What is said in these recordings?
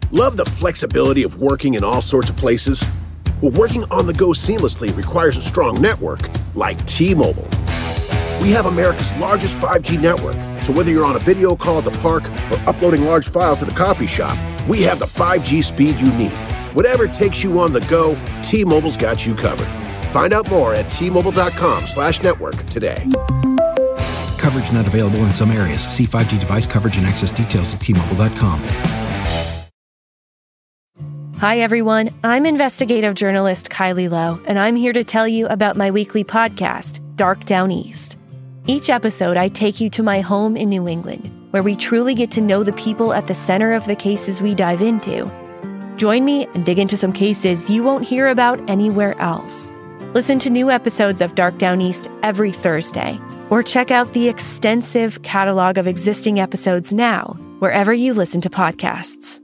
Love the flexibility of working in all sorts of places? Well, working on the go seamlessly requires a strong network like T-Mobile. We have America's largest 5G network, so whether you're on a video call at the park or uploading large files at the coffee shop, we have the 5G speed you need. Whatever takes you on the go, T-Mobile's got you covered. Find out more at T-Mobile.com/network today. Coverage not available in some areas. See 5G device coverage and access details at T-Mobile.com. Hi, everyone. I'm investigative journalist Kylie Lowe, and I'm here to tell you about my weekly podcast, Dark Down East. Each episode, I take you to my home in New England, where we truly get to know the people at the center of the cases we dive into. Join me and dig into some cases you won't hear about anywhere else. Listen to new episodes of Dark Down East every Thursday, or check out the extensive catalog of existing episodes now, wherever you listen to podcasts.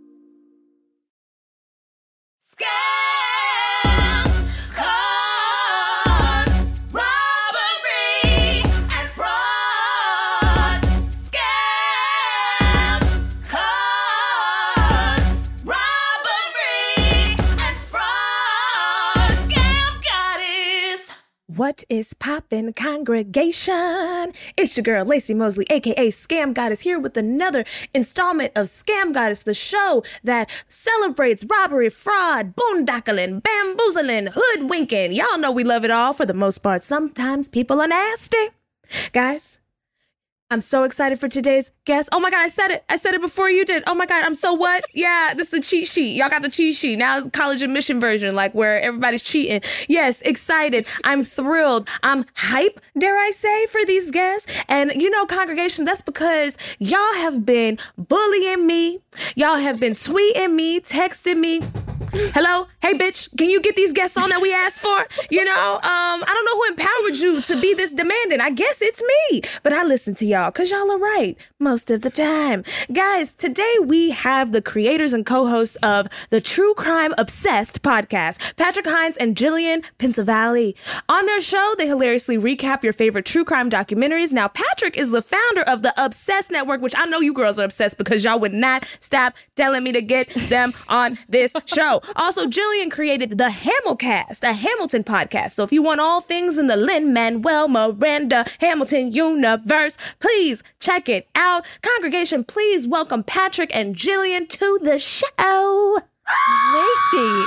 What is poppin', congregation? It's your girl, Lacey Mosley, a.k.a. Scam Goddess, here with another installment of Scam Goddess, the show that celebrates robbery, fraud, boondocking, bamboozling, hoodwinking. Y'all know we love it all for the most part. Sometimes people are nasty. Guys, I'm so excited for today's guest. Oh my God, I said it. I said it before you did. Oh my God, I'm so what? Yeah, this is the cheat sheet. Y'all got the cheat sheet. Now college admission version, like where everybody's cheating. Yes, excited. I'm thrilled. I'm hype, dare I say, for these guests. And you know, congregation, that's because y'all have been bullying me. Y'all have been tweeting me, texting me. Hello? Hey, bitch, can you get these guests on that we asked for? You know, I don't know who empowered you to be this demanding. I guess it's me. But I listen to y'all because y'all are right most of the time. Guys, today we have the creators and co-hosts of the True Crime Obsessed podcast, Patrick Hines and Jillian Pinsavalli. On their show, they hilariously recap your favorite true crime documentaries. Now, Patrick is the founder of the Obsessed Network, which I know you girls are obsessed because y'all would not stop telling me to get them on this show. Also, Jillian created the Hamilcast, a Hamilton podcast. So if you want all things in the Lin-Manuel Miranda Hamilton universe, please check it out. Congregation, please welcome Patrick and Jillian to the show. Lacey,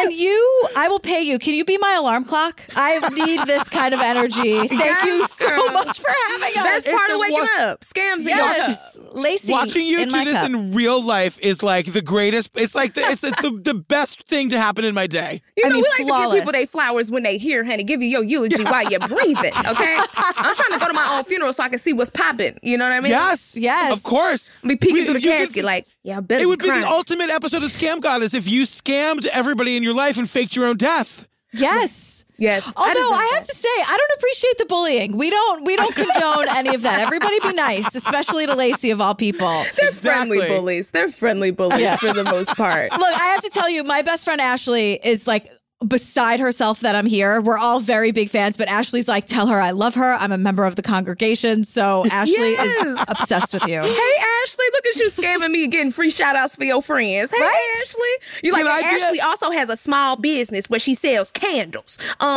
I will pay you. Can you be my alarm clock? I need this kind of energy. Thank you so much for having us. That's part of waking up. Scams. Yes. Lacey, watching you do this in real life is like the greatest. It's like it's the best thing to happen in my day. You know, we like to give people their flowers when they hear, honey. Give you your eulogy while you're breathing, okay? I'm trying to go to my own funeral so I can see what's popping. You know what I mean? Yes. Of course. I'll be peeking through the casket like, yeah, I better It would be crying. the ultimate episode of Scam Goddess if you scammed everybody in your life and faked your own death. Yes. Yes. Although I have to say, I don't appreciate the bullying. We don't condone any of that. Everybody be nice, especially to Lacey of all people. They're friendly bullies. They're friendly bullies for the most part. Look, I have to tell you, my best friend Ashley is like beside herself that I'm here. We're all very big fans, but Ashley's like, tell her I love her. I'm a member of the congregation. So Ashley is obsessed with you. Hey, Ashley, look at you scamming me and getting free shout outs for your friends. Hey, right? Ashley. You like, Ashley also has a small business where she sells candles.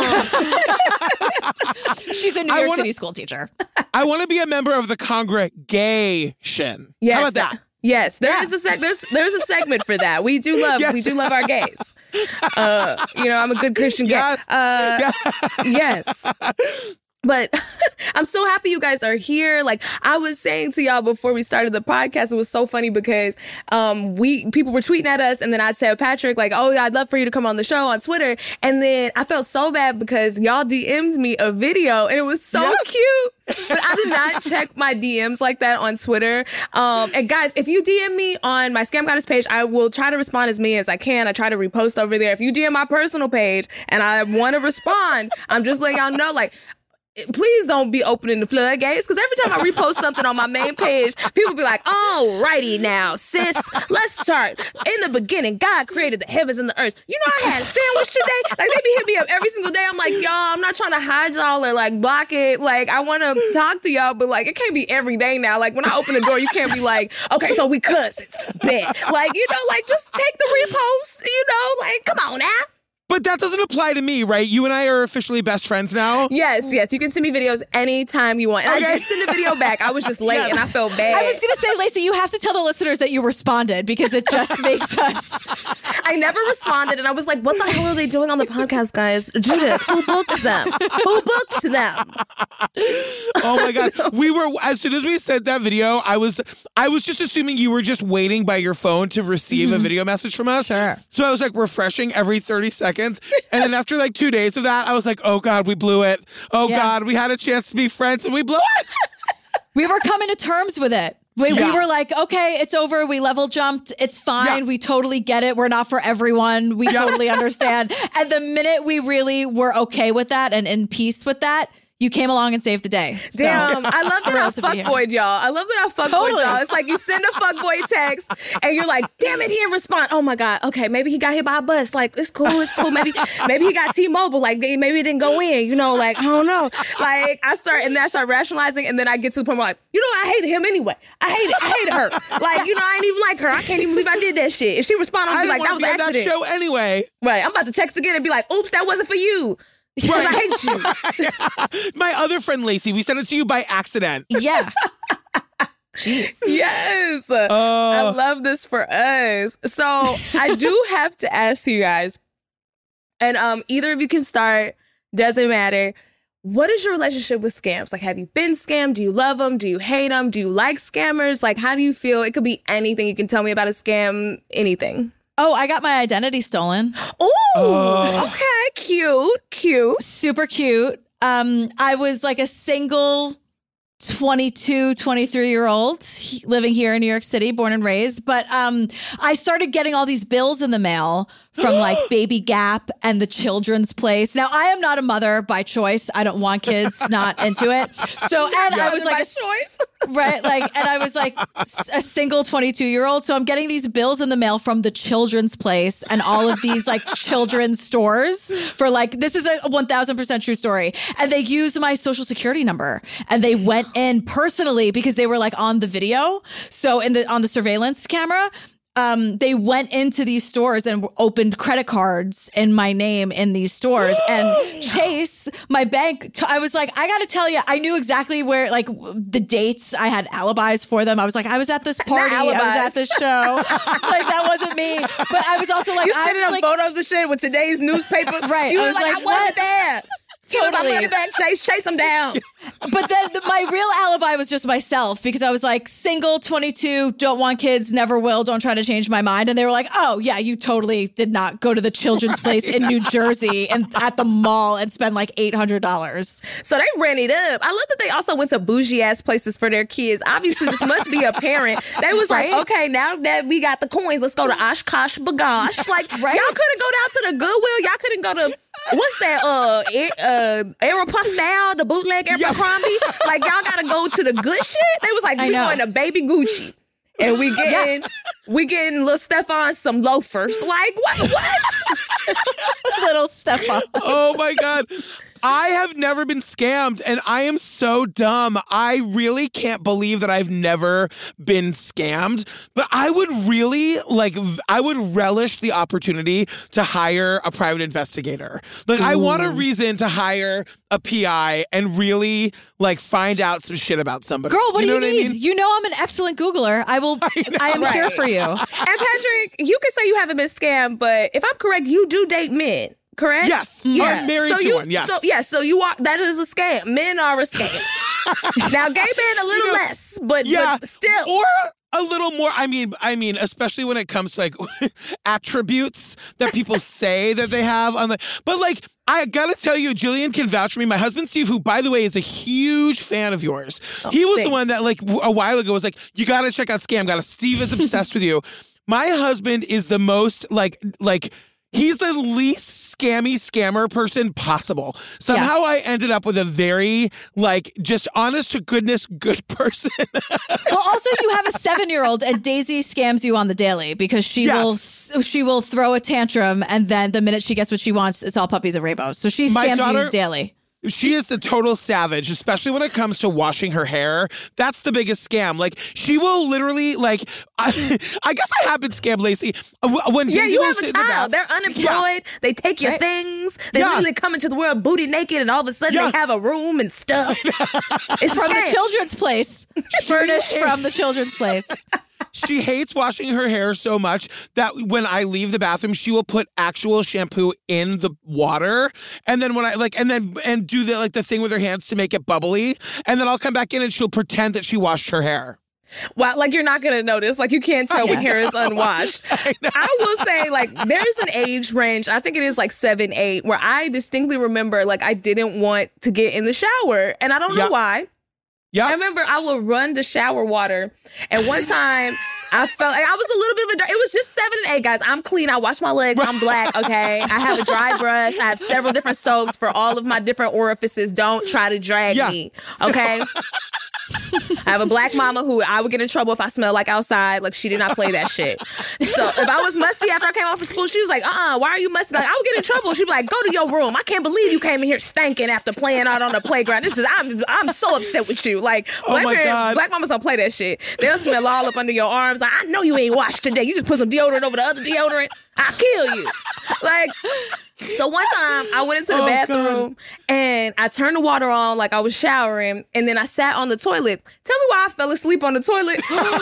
She's a New York City school teacher. I want to be a member of the congregation. Yes, how about that? Yes, there's a segment for that. We do love our gays. I'm a good Christian gay. Yes. But I'm so happy you guys are here. Like I was saying to y'all before we started the podcast, it was so funny because people were tweeting at us, and then I'd say Patrick, like, oh, I'd love for you to come on the show on Twitter. And then I felt so bad because y'all DM'd me a video, and it was so cute. But I do not check my DMs like that on Twitter. And guys, if you DM me on my Scam Goddess page, I will try to respond as many as I can. I try to repost over there. If you DM my personal page and I want to respond, I'm just letting y'all know, like, please don't be opening the floodgates, because every time I repost something on my main page, people be like, alrighty now, sis, let's start. In the beginning, God created the heavens and the earth. You know, I had a sandwich today. Like, they be hitting me up every single day. I'm like, y'all, I'm not trying to hide y'all or like block it. Like, I want to talk to y'all, but like, it can't be every day now. Like, when I open the door, you can't be like, okay, so we cousins, bet. Like, you know, like, just take the repost, you know, like, come on now. But that doesn't apply to me, right? You and I are officially best friends now. Yes. You can send me videos anytime you want. And I did send a video back. I was just late and I felt bad. I was going to say, Lacey, you have to tell the listeners that you responded, because it just makes us. I never responded, and I was like, what the hell are they doing on the podcast, guys? Judith, who booked them? Who booked them? Oh my God. As soon as we sent that video, I was just assuming you were just waiting by your phone to receive a video message from us. Sure. So I was like refreshing every 30 seconds. And then after like 2 days of that, I was like, oh God, we blew it. Oh God, we had a chance to be friends and we blew it. We were coming to terms with it. We were like, okay, it's over. We level jumped. It's fine. Yeah. We totally get it. We're not for everyone. We totally understand. And the minute we really were okay with that and in peace with that, you came along and saved the day. Damn, I love that I fuckboyed y'all. I love that I fuckboyed y'all. It's like you send a fuckboy text and you're like, damn it, he didn't respond. Oh my God. Okay, maybe he got hit by a bus. Like, it's cool. Maybe he got T-Mobile. Like, maybe it didn't go in. You know, like, I don't know. Like, I start rationalizing, and then I get to the point where like, you know what? I hated him anyway. I hated her. Like, you know, I ain't even like her. I can't even believe I did that shit. If she responded, I'd be like, that was an accident. That show anyway. Right. I'm about to text again and be like, oops, that wasn't for you. Right. I hate you. My other friend, Lacey, we sent it to you by accident. Yeah. Jeez. Yes. I love this for us. So I do have to ask you guys, and either of you can start, doesn't matter. What is your relationship with scams? Like, have you been scammed? Do you love them? Do you hate them? Do you like scammers? Like, how do you feel? It could be anything. You can tell me about a scam, anything. Oh, I got my identity stolen. Oh, okay. Cute. Super cute. I was like a single 22, 23-year-old living here in New York City, born and raised. But I started getting all these bills in the mail from like Baby Gap and the Children's Place. Now, I am not a mother by choice. I don't want kids, not into it. So, and I was like choice. Right. Like, and I was like a single 22-year-old. So I'm getting these bills in the mail from the Children's Place and all of these like children's stores for like, this is a 1000% true story. And they used my social security number and they went in personally because they were like on the video. So on the surveillance camera, they went into these stores and opened credit cards in my name in these stores. And Chase, my bank, I was like, I got to tell you, I knew exactly where, like, the dates. I had alibis for them. I was like, I was at this party. I was at this show. Like, that wasn't me. But I was also like, you sending them photos and shit with today's newspaper. Right. You was like, I wasn't there. Totally. My money back, Chase them down. But then my real alibi was just myself, because I was like, single, 22, don't want kids, never will, don't try to change my mind. And they were like, oh, yeah, you totally did not go to the Children's Place in New Jersey and at the mall and spend like $800. So they ran it up. I love that they also went to bougie ass places for their kids. Obviously, this must be a parent. They was like, okay, now that we got the coins, let's go to Oshkosh Bagosh. Like, y'all couldn't go down to the Goodwill. Y'all couldn't go to, what's that, Aeropostale, the bootleg Abercrombie? Like, y'all gotta go to the good shit? They was like, we going to Baby Gucci. And we getting little Stefan some loafers. Like, what? Little Stefan. Oh my God. I have never been scammed, and I am so dumb. I really can't believe that I've never been scammed, but I would really I would relish the opportunity to hire a private investigator. Like, I want a reason to hire a PI and really like find out some shit about somebody. Girl, what do you need? I mean? You know I'm an excellent Googler. I am here for you. And Patrick, you can say you haven't been scammed, but if I'm correct, you do date men. Correct? Yes. Yeah. I'm married to one, yes. So you are, that is a scam. Men are a scam. Now, gay men a little less, but still. Or a little more. I mean, especially when it comes to like attributes that people say that they have on the, but like, I gotta tell you, Jillian can vouch for me. My husband, Steve, who, by the way, is a huge fan of yours. He was the one that like a while ago was like, you gotta check out Scam. Steve is obsessed with you. My husband is the most like, He's the least scammer person possible. Somehow I ended up with a very, like, just honest to goodness good person. Well, also you have a 7-year-old and Daisy scams you on the daily because she will throw a tantrum, and then the minute she gets what she wants, it's all puppies and rainbows. So she scams you daily. She is a total savage, especially when it comes to washing her hair. That's the biggest scam. Like, she will literally, like, I guess I have been scammed, Lacey. When you have a child. They're unemployed. They take your things. They literally come into the world booty naked, and all of a sudden they have a room and stuff. It's from the children's place. Furnished from the children's place. She hates washing her hair so much that when I leave the bathroom, she will put actual shampoo in the water. And then when I and do the thing with her hands to make it bubbly. And then I'll come back in and she'll pretend that she washed her hair. Wow, like you're not going to notice. Like you can't tell when hair is unwashed. I will say, like, there's an age range, I think it is like 7, 8, where I distinctly remember, like, I didn't want to get in the shower. And I don't know why. Yeah. I remember I would run the shower water, and one time I felt like I was a little bit of a, it was just 7 and 8, guys. I'm clean. I wash my legs. I'm black, okay? I have a dry brush. I have several different soaps for all of my different orifices. Don't try to drag me, okay? I have a black mama who I would get in trouble if I smelled like outside. Like, she did not play that shit. So if I was musty after I came off from school, she was like, why are you musty? Like, I would get in trouble. She'd be like, go to your room. I can't believe you came in here stinking after playing out on the playground. I'm so upset with you. Like, black mamas don't play that shit. They'll smell all up under your arms. Like, I know you ain't washed today. You just put some deodorant over the other deodorant. I'll kill you. Like, so one time I went into the bathroom and I turned the water on like I was showering, and then I sat on the toilet. Tell me why I fell asleep on the toilet.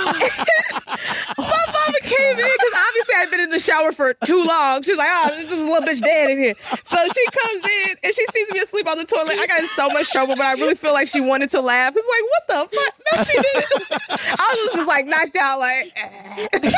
My mama came in because obviously I'd been in the shower for too long. She was like, this is a little bitch dead in here. So she comes in and she sees me asleep on the toilet. I got in so much trouble, but I really feel like she wanted to laugh. It's like, what the fuck? No, she didn't. I was just like knocked out like...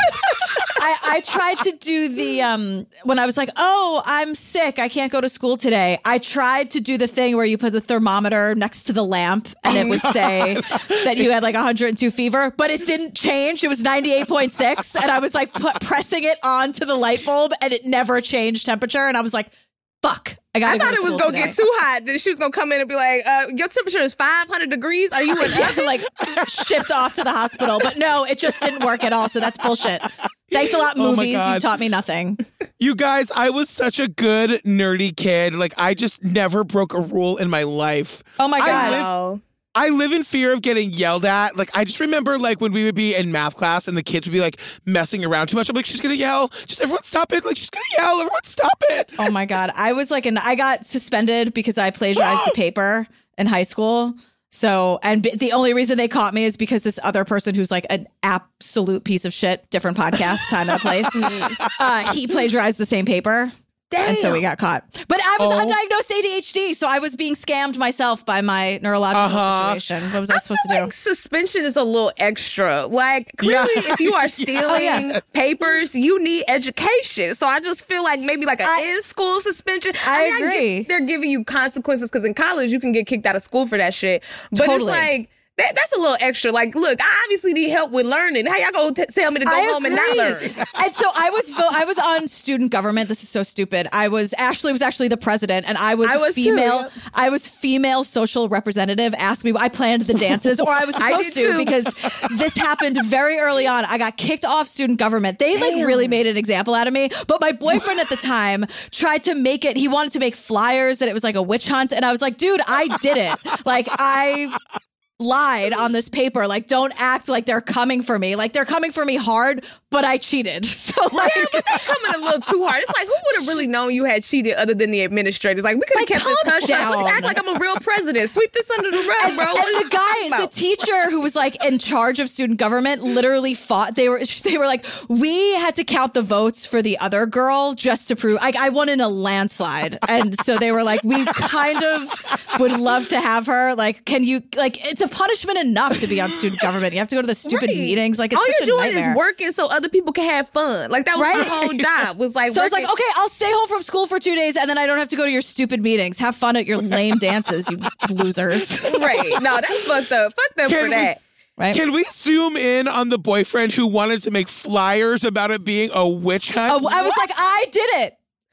I tried to do the, when I was like, I'm sick, I can't go to school today. I tried to do the thing where you put the thermometer next to the lamp and it would say that you had like 102 fever, but it didn't change. It was 98.6. And I was like pressing it onto the light bulb and it never changed temperature. And I was like, fuck. I thought it was going to get too hot. Then she was going to come in and be like, your temperature is 500 degrees. Are you like shipped off to the hospital? But no, it just didn't work at all. So that's bullshit. Thanks a lot, movies. You taught me nothing. You guys, I was such a good nerdy kid. Like, I just never broke a rule in my life. Oh my God. I live in fear of getting yelled at. Like, I just remember, like, when we would be in math class and the kids would be, like, messing around too much. I'm like, she's going to yell. Just everyone stop it. Like, she's going to yell. Everyone stop it. Oh, my God. I was, like, I got suspended because I plagiarized a paper in high school. So, and the only reason they caught me is because this other person who's, like, an absolute piece of shit, different podcast, time and place, he plagiarized the same paper. Damn. And so we got caught. But I was undiagnosed ADHD, so I was being scammed myself by my neurological situation. What was I supposed to do? Like suspension is a little extra. Like, clearly, if you are stealing papers, you need education. So I just feel like maybe like an in-school suspension. I agree. They're giving you consequences because in college, you can get kicked out of school for that shit. But it's like... That's a little extra. Like, look, I obviously need help with learning. How y'all gonna tell me to go home and not learn? And so I was on student government. This is so stupid. Ashley was actually the president, and I was female. Too, yeah. I was female social representative. Asked me, I planned the dances, or I was supposed to, because this happened very early on. I got kicked off student government. They really made an example out of me. But my boyfriend at the time tried to make it. He wanted to make flyers that it was like a witch hunt, and I was like, dude, I did it. Like, I lied on this paper. Like, don't act like they're coming for me. Like, they're coming for me hard, but I cheated. So, like, but they're coming a little too hard. It's like, who would have really known you had cheated other than the administrators? Like, we could have kept this hush. Let's act like I'm a real president. Sweep this under the rug, bro. And the teacher who was like in charge of student government literally fought. They were like, we had to count the votes for the other girl just to prove. Like, I won in a landslide, and so they were like, we kind of would love to have her. Like, can you? Like, it's a punishment enough to be on student government. You have to go to the stupid meetings. Like, it's all such you're a doing nightmare. Is working so other people can have fun. Like, that was my whole job. Was like, so it's like, okay, I'll stay home from school for 2 days, and then I don't have to go to your stupid meetings. Have fun at your lame dances, you losers. Right? No, that's fucked up. Fuck them for that. Right? Can we zoom in on the boyfriend who wanted to make flyers about it being a witch hunt? I was like, I did it.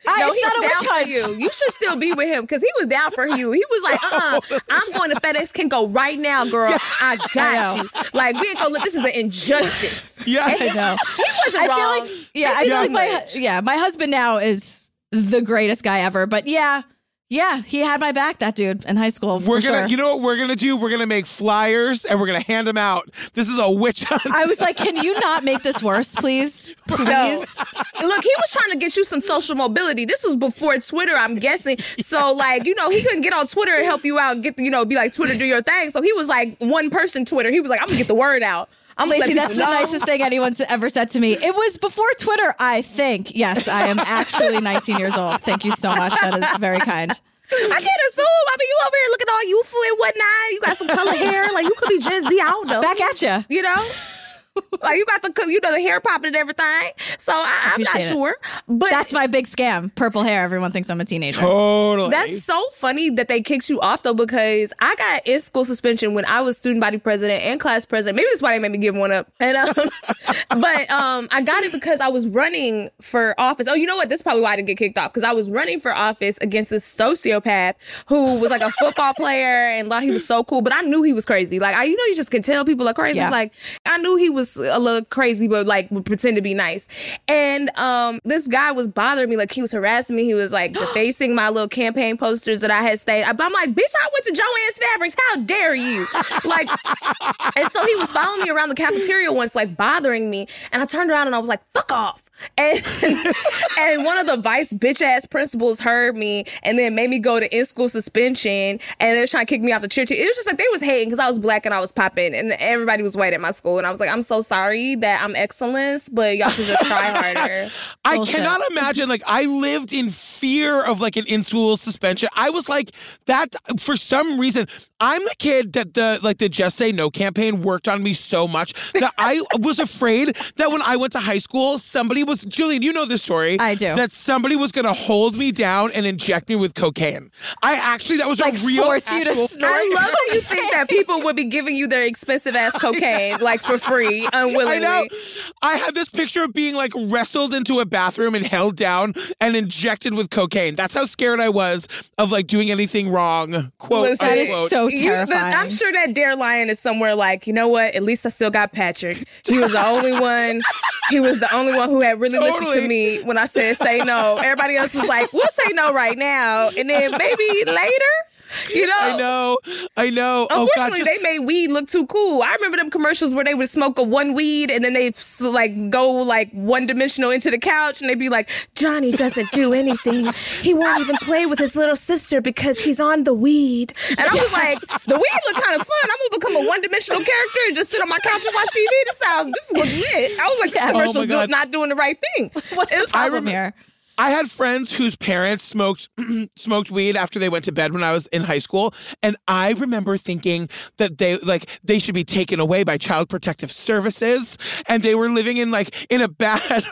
No, it's he not a was witch down hunt. for you. You should still be with him because he was down for you. He was like, I'm going to FedEx can go right now, girl. I got you. Like, we ain't gonna look, this is an injustice. Yeah, And I know. He wasn't wrong. I feel like my husband now is the greatest guy ever. But yeah, he had my back, that dude, in high school. You know what we're gonna do? We're gonna make flyers and we're gonna hand them out. This is a witch hunt. I was like, can you not make this worse, please? Please. No. Look, he was trying to get you some social mobility. This was before Twitter, I'm guessing. So, like, he couldn't get on Twitter and help you out and get, be like, Twitter, do your thing. So he was like one person Twitter. He was like, I'm gonna get the word out. Lacey, that's the nicest thing anyone's ever said to me. It was before Twitter, I think. Yes, I am actually 19 years old. Thank you so much. That is very kind. I can't assume. I mean, you over here looking all youthful and whatnot. You got some color hair. Like, you could be Gen Z. I don't know. Back at you. You know? Like, you got the hair popping and everything. So I'm not sure. But that's my big scam. Purple hair. Everyone thinks I'm a teenager. Totally. That's so funny that they kicked you off, though, because I got in-school suspension when I was student body president and class president. Maybe that's why they made me give one up. And I got it because I was running for office. Oh, you know what? This is probably why I didn't get kicked off, because I was running for office against this sociopath who was like a football player and thought he was so cool, but I knew he was crazy. Like, you just can tell people are crazy. Yeah. Like, I knew he was a little crazy, but like would pretend to be nice. And this guy was bothering me. Like, he was harassing me. He was like defacing my little campaign posters that I had stayed. I'm like, bitch, I went to Joann's Fabrics. How dare you? Like, and so he was following me around the cafeteria once, like bothering me. And I turned around and I was like, fuck off. And one of the vice bitch ass principals heard me and then made me go to in-school suspension, and they were trying to kick me off the church. It was just like they was hating because I was black and I was popping and everybody was white at my school. And I was like, I'm so sorry that I'm excellence, but y'all should just try harder. I cannot imagine, like, I lived in fear of like an in-school suspension. I was like that for some reason. I'm the kid that the Just Say No campaign worked on me so much that I was afraid that when I went to high school, somebody was, Jillian, you know this story. I do. That somebody was going to hold me down and inject me with cocaine. That was like a real force you to snort. I love how you think that people would be giving you their expensive ass cocaine, like for free, unwillingly. I know. I had this picture of being like wrestled into a bathroom and held down and injected with cocaine. That's how scared I was of like doing anything wrong. Quote, Listen, that is unquote. so terrifying. I'm sure that Dare Lion is somewhere like, you know what? At least I still got Patrick. He was the only one. He was the only one who had really listened to me when I said say no. Everybody else was like, we'll say no right now, and then maybe later. You know? I know. Unfortunately, they made weed look too cool. I remember them commercials where they would smoke a one weed and then they'd like go like one dimensional into the couch and they'd be like, Johnny doesn't do anything. He won't even play with his little sister because he's on the weed. And I was like, the weed look kind of fun. I'm gonna become a one dimensional character and just sit on my couch and watch TV. This looks lit. I was like, this commercial's not doing the right thing. What's the problem here? I had friends whose parents smoked weed after they went to bed when I was in high school, and I remember thinking that they should be taken away by Child Protective Services, and they were living in a bad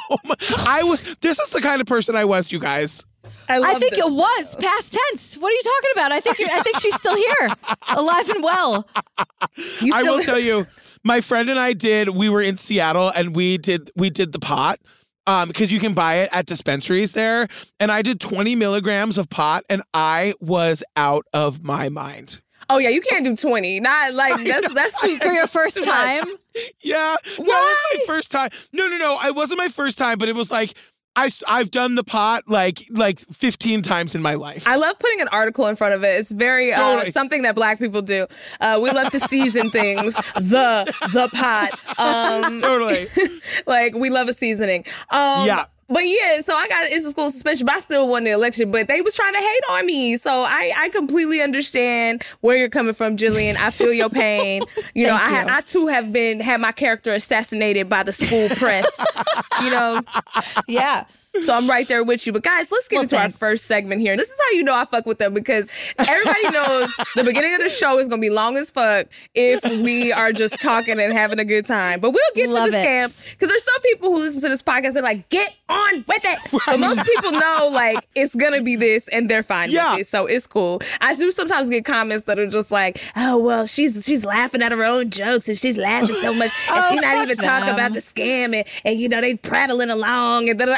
home. This is the kind of person I was, you guys. I think it was past tense. What are you talking about? I think she's still here, alive and well. I will tell you, my friend and I we were in Seattle and we did the pot. Because you can buy it at dispensaries there. And I did 20 milligrams of pot and I was out of my mind. Oh, yeah, you can't do 20. Not like that's too for your first time? Yeah. Why? No, it was my first time. No. It wasn't my first time, but it was like I've done the pot like 15 times in my life. I love putting an article in front of it. It's very something that Black people do. We love to season things. The pot. Totally. Like, we love a seasoning. Yeah. But yeah, so I got in-school suspension, but I still won the election. But they was trying to hate on me. So I completely understand where you're coming from, Jillian. I feel your pain. You know, I too have had my character assassinated by the school press. You know? Yeah. So I'm right there with you. But guys, let's get into our first segment here. This is how you know I fuck with them, because everybody knows the beginning of the show is going to be long as fuck if we are just talking and having a good time. But we'll get to the scam, because there's some people who listen to this podcast and like, get on with it. But most people know like it's going to be this and they're fine with it. So it's cool. I do sometimes get comments that are just like, oh, well, she's laughing at her own jokes and she's laughing so much and she's not even talking about the scam and you know, they prattling along. And I'm like, bro,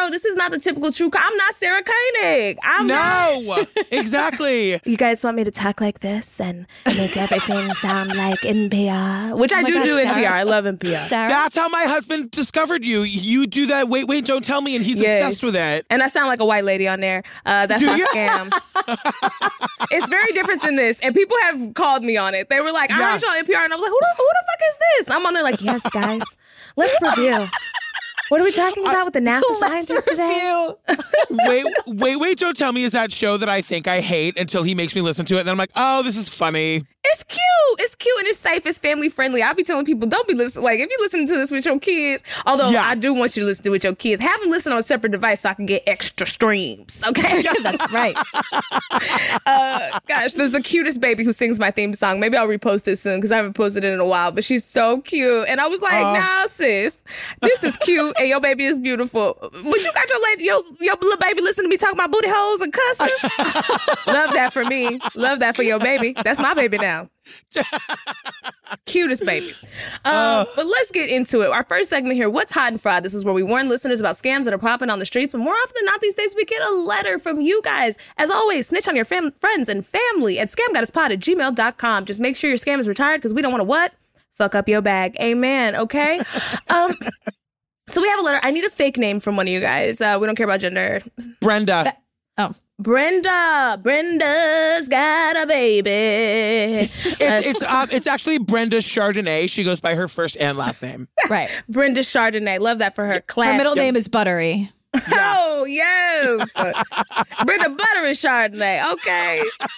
bro, this is not the typical true crime. I'm not Sarah Koenig. No, exactly. You guys want me to talk like this and make everything sound like NPR? Which I do Sarah. NPR. I love NPR. Sarah? That's how my husband discovered you. You do that. Wait, don't tell me. And he's obsessed with it. And I sound like a white lady on there. That's my scam. It's very different than this. And people have called me on it. They were like, I heard you on NPR. And I was like, who the fuck is this? I'm on there like, yes, guys. Let's review. What are we talking about with the NASA scientists today? Wait, don't tell me is that show that I think I hate until he makes me listen to it. And then I'm like, oh, this is funny. It's cute. It's cute and it's safe. It's family friendly. I'll be telling people, don't be listening. Like, if you listen to this with your kids, although I do want you to listen to it with your kids, have them listen on a separate device so I can get extra streams. Okay? That's right. Gosh, there's the cutest baby who sings my theme song. Maybe I'll repost it soon because I haven't posted it in a while, but she's so cute. And I was like, nah, sis, this is cute and your baby is beautiful. But you got your little baby listening to me talking about booty holes and cussing. Love that for me. Love that for your baby. That's my baby now. Cutest baby. But let's get into it. Our first segment here, What's Hot and Fraud? This is where we warn listeners about scams that are popping on the streets, but more often than not these days we get a letter from you guys. As always, snitch on your friends and family at scamgoddesspod@gmail.com. Just make sure your scam is retired because we don't want to what? Fuck up your bag. Amen. Okay? So we have a letter. I need a fake name from one of you guys. We don't care about gender. Brenda. Brenda's got a baby. It's actually Brenda Chardonnay. She goes by her first and last name. Right. Brenda Chardonnay. Love that for her. Class. Her middle name is Buttery. Oh, yes. Brenda Buttery Chardonnay. Okay.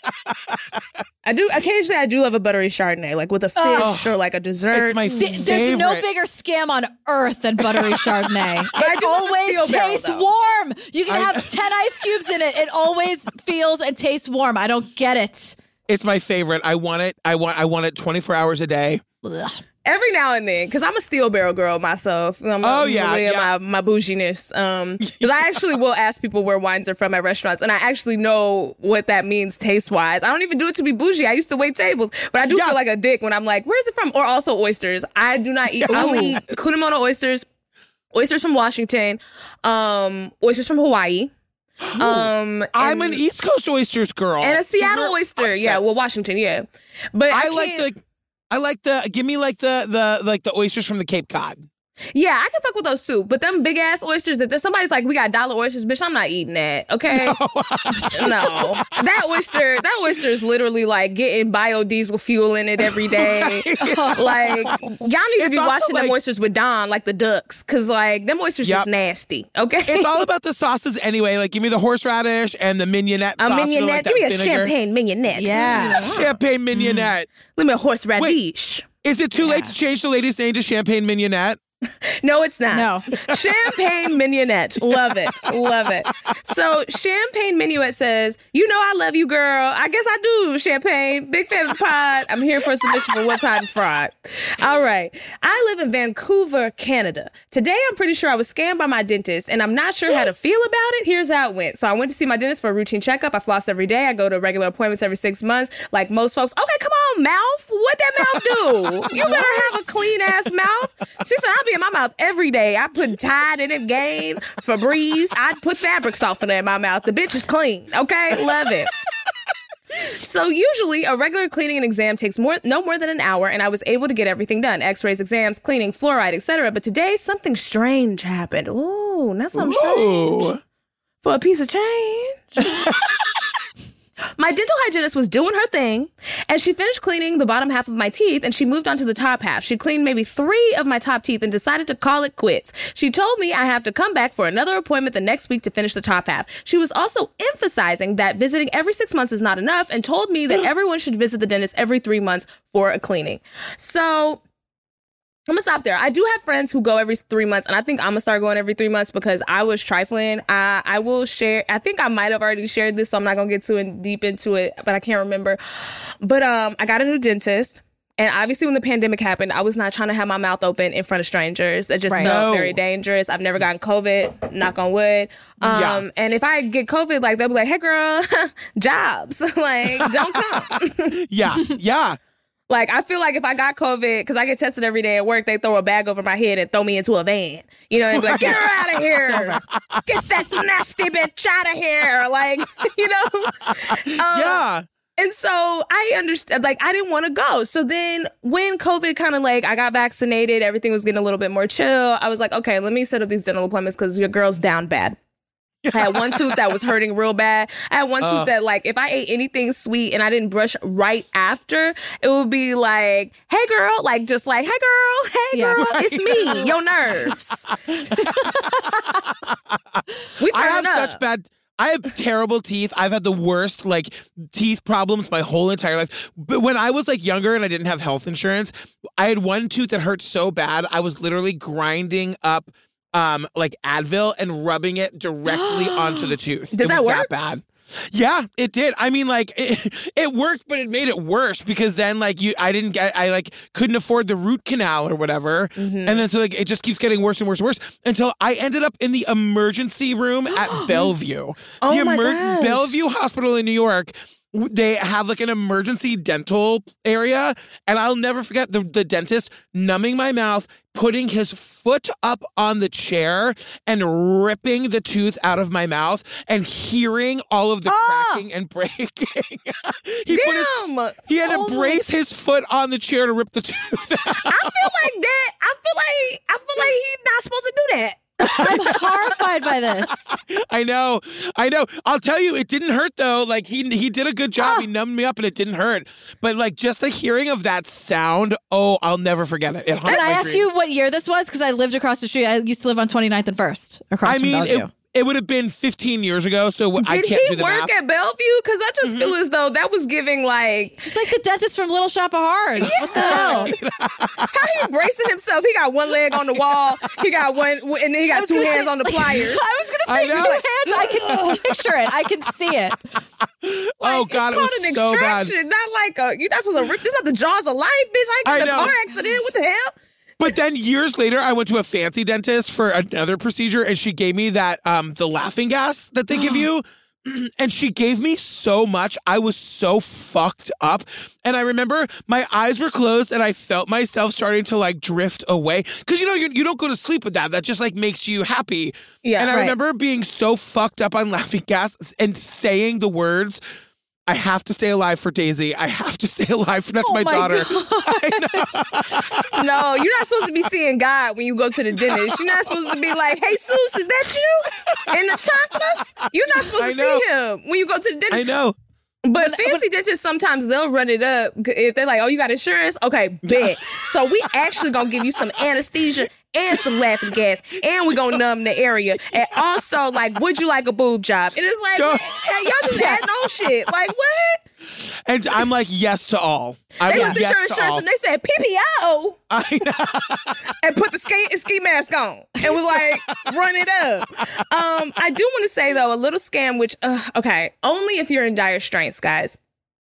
I do love a buttery Chardonnay, like with a fish or like a dessert. It's my favorite. There's no bigger scam on earth than buttery Chardonnay. It always tastes warm. You can have 10 ice cubes in it. It always feels and tastes warm. I don't get it. It's my favorite. I want it. I want it 24 hours a day. Ugh. Every now and then, because I'm a steel barrel girl myself. My bouginess. Because I actually will ask people where wines are from at restaurants, and I actually know what that means taste-wise. I don't even do it to be bougie. I used to wait tables, but I do feel like a dick when I'm like, where's it from? Or also oysters. I do not eat. I only eat Kunamono oysters, oysters from Washington, oysters from Hawaii. I'm an East Coast oysters girl. And a Seattle oyster. Yeah, well, Washington, yeah. But I like give me like the oysters from the Cape Cod. Yeah, I can fuck with those too. But them big ass oysters, if there's somebody's like, we got dollar oysters, bitch, I'm not eating that. Okay. No. That oyster is literally like getting biodiesel fuel in it every day. Like, y'all need to be washing them oysters with Dawn, like the ducks. Cause like them oysters is nasty. Okay. It's all about the sauces anyway. Like give me the horseradish and the mignonette sauce. Mignonette. Give me a champagne mignonette. Yeah. Champagne mignonette. Give me a horseradish. Is it too late to change the lady's name to Champagne Mignonette? No, it's not. No. Champagne Mignonette. Love it. Love it. So Champagne Mignonette says, you know I love you, girl. I guess I do, Champagne. Big fan of the pod. I'm here for a submission for What's Hot and Fraud. All right. I live in Vancouver, Canada. Today, I'm pretty sure I was scammed by my dentist, and I'm not sure how to feel about it. Here's how it went. So I went to see my dentist for a routine checkup. I floss every day. I go to regular appointments every 6 months, like most folks. Okay, come on, mouth. What that mouth do? You better have a clean-ass mouth. She said, I'll be in my mouth every day. I put Tide in it, Gain, Febreze. I put fabric softener in my mouth. The bitch is clean. Okay? Love it. So usually a regular cleaning and exam takes no more than an hour, and I was able to get everything done. X-rays, exams, cleaning, fluoride, etc. But today something strange happened. Ooh, that's something strange. For a piece of change. My dental hygienist was doing her thing, and she finished cleaning the bottom half of my teeth, and she moved on to the top half. She cleaned maybe 3 of my top teeth and decided to call it quits. She told me I have to come back for another appointment the next week to finish the top half. She was also emphasizing that visiting every 6 months is not enough and told me that everyone should visit the dentist every 3 months for a cleaning. So I'm gonna stop there. I do have friends who go every 3 months, and I think I'm gonna start going every 3 months because I was trifling. I will share. I think I might have already shared this, so I'm not gonna get too deep into it, but I can't remember. But I got a new dentist, and obviously when the pandemic happened, I was not trying to have my mouth open in front of strangers. That just felt very dangerous. I've never gotten COVID, knock on wood. And if I get COVID, like they'll be like, "Hey, girl, jobs, like don't come." Yeah. Like, I feel like if I got COVID, because I get tested every day at work, they throw a bag over my head and throw me into a van. You know, and be like, get her out of here. Get that nasty bitch out of here. Like, you know? Yeah. And so I understand, like, I didn't want to go. So then when COVID kind of like, I got vaccinated, everything was getting a little bit more chill. I was like, okay, let me set up these dental appointments because your girl's down bad. I had one tooth that was hurting real bad. I had one tooth that, like, if I ate anything sweet and I didn't brush right after, it would be like, hey, girl. Like, just like, hey, girl. Hey, girl. Right. It's me. Your nerves. We turn up. I have terrible teeth. I've had the worst, like, teeth problems my whole entire life. But when I was, like, younger and I didn't have health insurance, I had one tooth that hurt so bad, I was literally grinding up like Advil and rubbing it directly onto the tooth. Does that work? That bad. Yeah, it did. I mean, like, it worked, but it made it worse because then, like, I couldn't afford the root canal or whatever. Mm-hmm. And then so, like, it just keeps getting worse and worse and worse until I ended up in the emergency room at Bellevue. Oh my gosh. Bellevue Hospital in New York. They have like an emergency dental area. And I'll never forget the dentist numbing my mouth, putting his foot up on the chair and ripping the tooth out of my mouth and hearing all of the cracking and breaking. He had to brace his foot on the chair to rip the tooth out. I feel like that. I feel like he's not supposed to do that. I'm horrified by this. I know. I'll tell you, it didn't hurt though. Like he did a good job. He numbed me up and it didn't hurt. But like just the hearing of that sound, I'll never forget it. Can I ask you what year this was? Because I lived across the street. I used to live on 29th and 1st across from Bellevue. It would have been 15 years ago, so I can't do the math. Did he work at Bellevue? Because I just feel as though that was giving like... He's like the dentist from Little Shop of Horrors. Yeah. What the hell? How he bracing himself? He got one leg on the wall. He got one, and then he got two hands on the pliers. I was going to say 2 hands. I can picture it. I can see it. Like, God, it was an so bad. Not like you're not supposed to rip. This is not the jaws of life, bitch. I ain't got a car accident. What the hell? But then years later, I went to a fancy dentist for another procedure, and she gave me that the laughing gas that they give you. And she gave me so much. I was so fucked up. And I remember my eyes were closed and I felt myself starting to like drift away. Because, you know, you don't go to sleep with that. That just like makes you happy. Yeah, and I remember being so fucked up on laughing gas and saying the words, I have to stay alive for Daisy. I have to stay alive. That's my daughter. No, you're not supposed to be seeing God when you go to the dentist. You're not supposed to be like, hey, Seuss, is that you? In the chocolates? You're not supposed to see him when you go to the dentist. I know. But fancy dentists, sometimes they'll run it up. If they're like, oh, you got insurance? Okay, bet. So we actually going to give you some anesthesia and some laughing gas, and we're going to numb the area. And also, like, would you like a boob job? And it's like, hey, y'all just adding on shit. Like, what? And I'm like, yes to all. They looked at your insurance and they said, PPO. I know. And put the ski mask on. And was like, run it up. I do want to say, though, a little scam, which, okay, only if you're in dire straits, guys.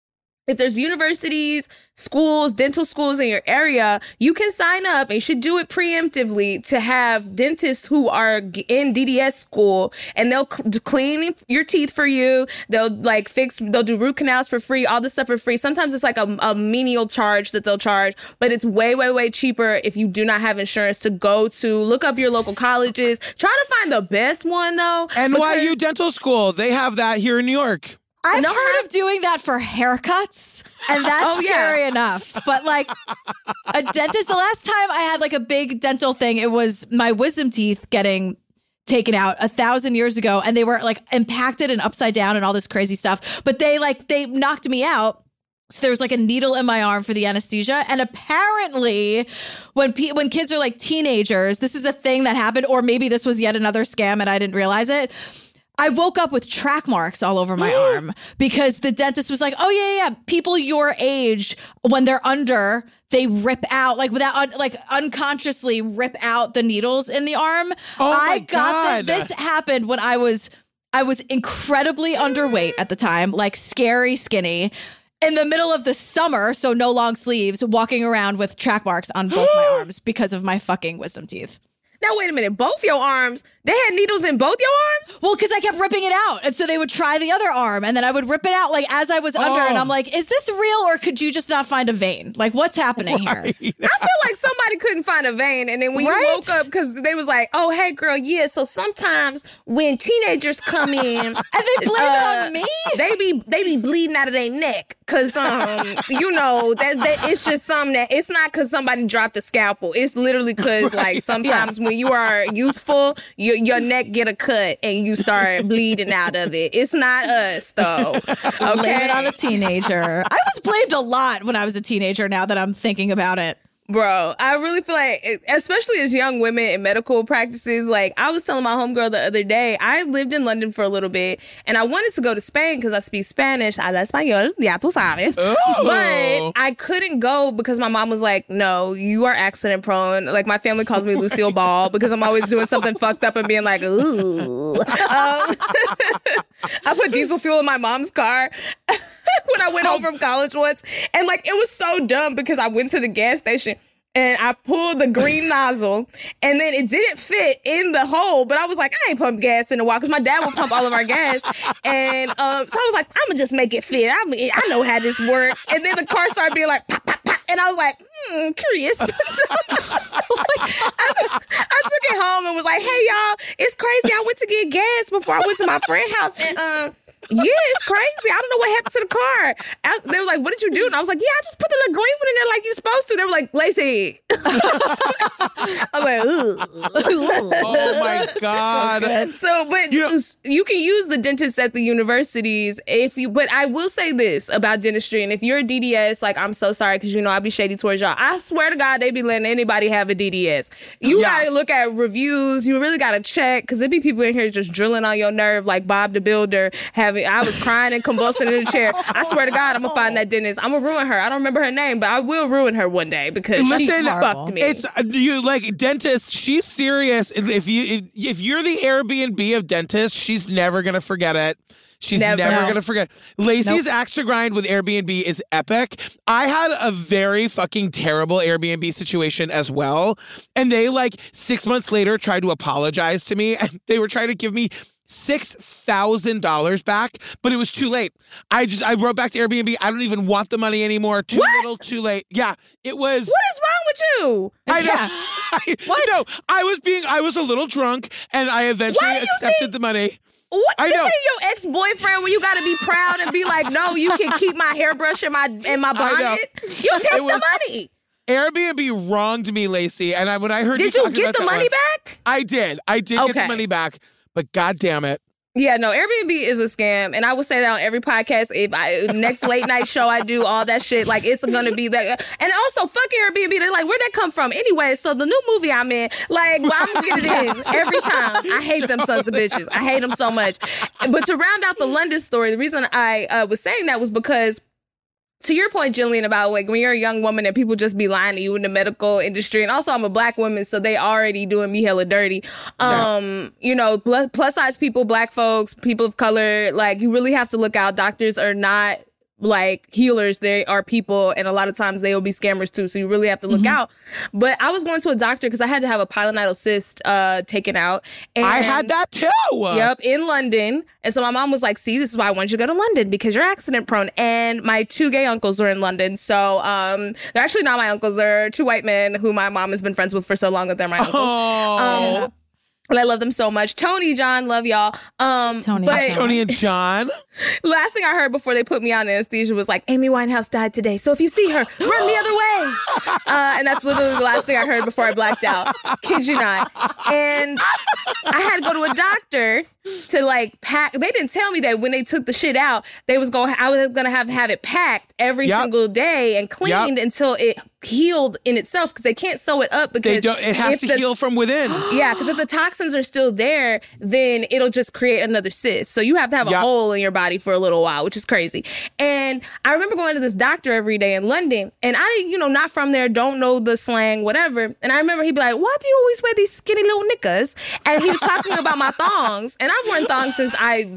If there's universities, schools, dental schools in your area, you can sign up and you should do it preemptively to have dentists who are in DDS school, and they'll clean your teeth for you. They'll they'll do root canals for free, all this stuff for free. Sometimes it's like a menial charge that they'll charge, but it's way, way, way cheaper if you do not have insurance to go to. Look up your local colleges. Try to find the best one though. NYU Dental School, they have that here in New York. I've heard of doing that for haircuts, and that's scary enough. But like a dentist, the last time I had like a big dental thing, it was my wisdom teeth getting taken out 1,000 years ago, and they were like impacted and upside down and all this crazy stuff. But they knocked me out. So there was like a needle in my arm for the anesthesia. And apparently when kids are like teenagers, this is a thing that happened, or maybe this was yet another scam and I didn't realize it. I woke up with track marks all over my arm because the dentist was like, oh, yeah. People your age, when they're under, they rip out, like without, like unconsciously rip out the needles in the arm. Oh, my God. This happened when I was incredibly underweight at the time, like scary skinny, in the middle of the summer. So no long sleeves, walking around with track marks on both my arms because of my fucking wisdom teeth. Now, wait a minute. Both your arms? They had needles in both your arms? Well, because I kept ripping it out. And so they would try the other arm, and then I would rip it out like as I was under. And I'm like, is this real, or could you just not find a vein? Like, what's happening here? I feel like somebody couldn't find a vein. And then when you woke up, because they was like, oh, hey, girl, yeah. So sometimes when teenagers come in. And they blame it on me? They be bleeding out of their neck. Because, you know, that it's just something that, it's not because somebody dropped a scalpel. It's literally because, like, sometimes when you are youthful, your neck get a cut and you start bleeding out of it. It's not us, though. Okay? Blame it on the teenager. I was blamed a lot when I was a teenager, now that I'm thinking about it. Bro, I really feel like, especially as young women in medical practices, like I was telling my homegirl the other day, I lived in London for a little bit and I wanted to go to Spain because I speak Spanish. Habla español, ya tú sabes. But I couldn't go because my mom was like, no, you are accident prone. Like my family calls me Lucille Ball because I'm always doing something fucked up and being like, ooh. I put diesel fuel in my mom's car when I went home from college once. And like, it was so dumb because I went to the gas station and I pulled the green nozzle and then it didn't fit in the hole. But I was like, I ain't pumped gas in a while because my dad would pump all of our gas. And so I was like, I'm going to just make it fit. I know how this works. And then the car started being like, pop, pop, pop. And I was like, curious. I took it home and was like, hey, y'all, it's crazy. I went to get gas before I went to my friend's house. And yeah, it's crazy. I don't know what happened to the car. They were like, what did you do? And I was like, yeah, I just put the little green one in there like you're supposed to. They were like, Lacey. I was like, ooh. Oh my God. So, but you can use the dentists at the universities but I will say this about dentistry. And if you're a DDS, like, I'm so sorry because, you know, I'll be shady towards y'all. I swear to God, they be letting anybody have a DDS. You got to look at reviews. You really got to check because there be people in here just drilling on your nerve like Bob the Builder I was crying and convulsing in the chair. I swear to God, I'm going to find that dentist. I'm going to ruin her. I don't remember her name, but I will ruin her one day because she fucked me. It's you like dentist. She's serious. If you're the Airbnb of dentists, she's never going to forget it. She's never going to forget. Lacey's axe to grind with Airbnb is epic. I had a very fucking terrible Airbnb situation as well. And they like 6 months later tried to apologize to me and they were trying to give me $6,000 back, but it was too late. I wrote back to Airbnb. I don't even want the money anymore. Too little, too late. Yeah, it was. What is wrong with you? I know. What? No, I was a little drunk, and I eventually accepted the money. What? This ain't your ex-boyfriend where you got to be proud and be like, no, you can keep my hairbrush and my bonnet. You take the money. Airbnb wronged me, Lacey, and when I heard did you get the money back? I did. I did get the money back. But God damn it. Yeah, no, Airbnb is a scam. And I will say that on every podcast. If next late night show I do, all that shit, like it's going to be that. And also, fuck Airbnb. They're like, where'd that come from? Anyway, so the new movie I'm in, like, well, I'm going to get it in every time. I hate them sons of bitches. I hate them so much. But to round out the London story, the reason I was saying that was because, to your point, Jillian, about like when you're a young woman and people just be lying to you in the medical industry. And also I'm a black woman, so they already doing me hella dirty. You know, plus size people, black folks, people of color, like you really have to look out. Doctors are not like healers. They are people, and a lot of times they will be scammers too, so you really have to look out. But I was going to a doctor because I had to have a pilonidal cyst taken out, and I had that too. Yep, in London. And so my mom was like, see, this is why I want you to go to London, because you're accident prone. And my two gay uncles are in London, so they're actually not my uncles. They're two white men who my mom has been friends with for so long that they're my uncles. And I love them so much. Tony, John, love y'all. Tony and John. Last thing I heard before they put me on anesthesia was like, Amy Winehouse died today, so if you see her, run the other way. And that's literally the last thing I heard before I blacked out. Kid you not. And I had to go to a doctor to like pack. They didn't tell me that when they took the shit out, I was gonna have it packed every single day and cleaned until it healed in itself, because they can't sew it up because it has to heal from within. Yeah, because if the toxins are still there, then it'll just create another cyst. So you have to have a hole in your body for a little while, which is crazy. And I remember going to this doctor every day in London, and I, not from there, don't know the slang, whatever. And I remember he'd be like, why do you always wear these skinny little knickers? And he was talking about my thongs. And I've worn thongs since I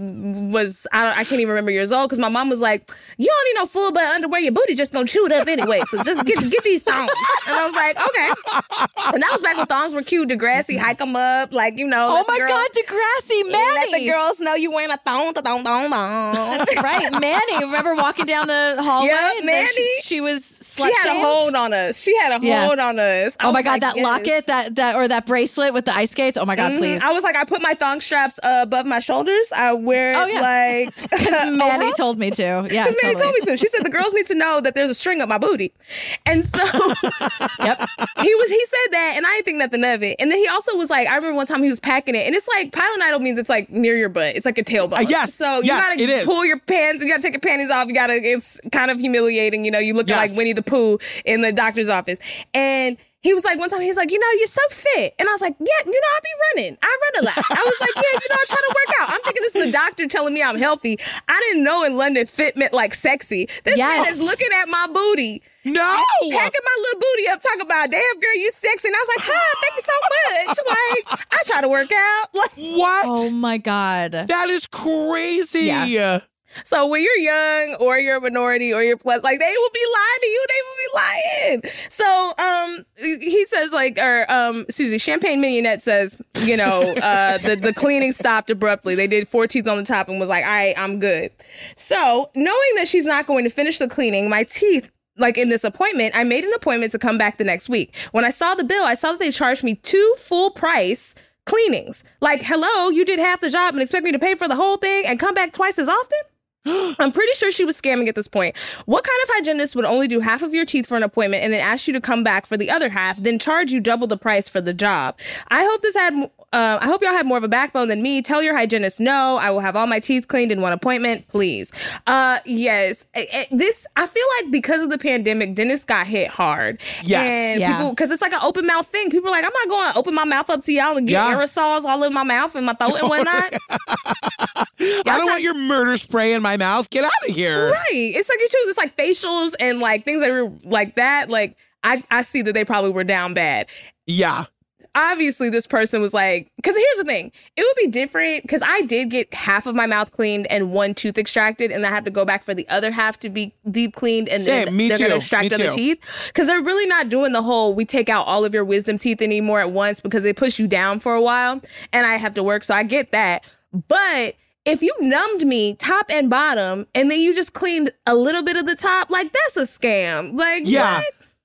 can't even remember years old, because my mom was like, you don't need no full butt underwear, your booty just gonna chew it up anyway. So just get these these thongs. And I was like, okay. And that was back when thongs were cute. Degrassi, hike them up, like, you know. Oh my God, Degrassi, Manny. Let the girls know you wearing a thong. That's right, Manny. Remember walking down the hallway? Yeah, Manny. She was slut-shamed. She had a hold on us. On us. Oh my God, that locket, that bracelet with the ice skates. Oh my God, please. I was like, I put my thong straps above my shoulders. I wear it like because Manny told me to. Yeah, because Manny told me to. She said the girls need to know that there's a string up my booty, and so yep. He said that, and I didn't think nothing of it. And then he also was like, I remember one time he was packing it, and it's like pilonidal means it's like near your butt. It's like a tailbone. Yes. So you gotta pull your pants. You gotta take your panties off. It's kind of humiliating. You know, you look like Winnie the Pooh in the doctor's office, and. He was like, one time, he was like, you know, you're so fit. And I was like, yeah, you know, I be running. I run a lot. I was like, yeah, you know, I try to work out. I'm thinking this is a doctor telling me I'm healthy. I didn't know in London fit meant like sexy. This man is looking at my booty. No. Packing my little booty up, talking about, damn, girl, you sexy. And I was like, thank you so much. Like, I try to work out. Like, what? Oh, my God. That is crazy. Yeah. So when you're young or you're a minority or you're plus, like, they will be lying to you. They will be lying. So he says, like, Champagne Mignonette says, you know, the cleaning stopped abruptly. They did 4 teeth on the top and was like, all right, I'm good. So knowing that she's not going to finish the cleaning, my teeth, like in this appointment, I made an appointment to come back the next week. When I saw the bill, I saw that they charged me 2 full price cleanings. Like, hello, you did half the job and expect me to pay for the whole thing and come back twice as often? I'm pretty sure she was scamming at this point. What kind of hygienist would only do half of your teeth for an appointment and then ask you to come back for the other half, then charge you double the price for the job? I hope y'all had more of a backbone than me. Tell your hygienist no. I will have all my teeth cleaned in one appointment, please. Yes. I feel like because of the pandemic, dentists got hit hard. Yes. And people, because it's like an open mouth thing. People are like, I'm not going to open my mouth up to y'all and get aerosols all in my mouth and my throat and whatnot. I don't want your murder spray in my mouth. Get out of here. Right. It's like it's like facials and like things that were like that. Like I see that they probably were down bad. Yeah. Obviously, this person was like, because here's the thing. It would be different because I did get half of my mouth cleaned and 1 tooth extracted, and I have to go back for the other half to be deep cleaned, and then they're going to extract other teeth. Because they're really not doing the whole, we take out all of your wisdom teeth anymore at once because they push you down for a while, and I have to work, so I get that. But if you numbed me top and bottom, and then you just cleaned a little bit of the top, like, that's a scam. Like, what?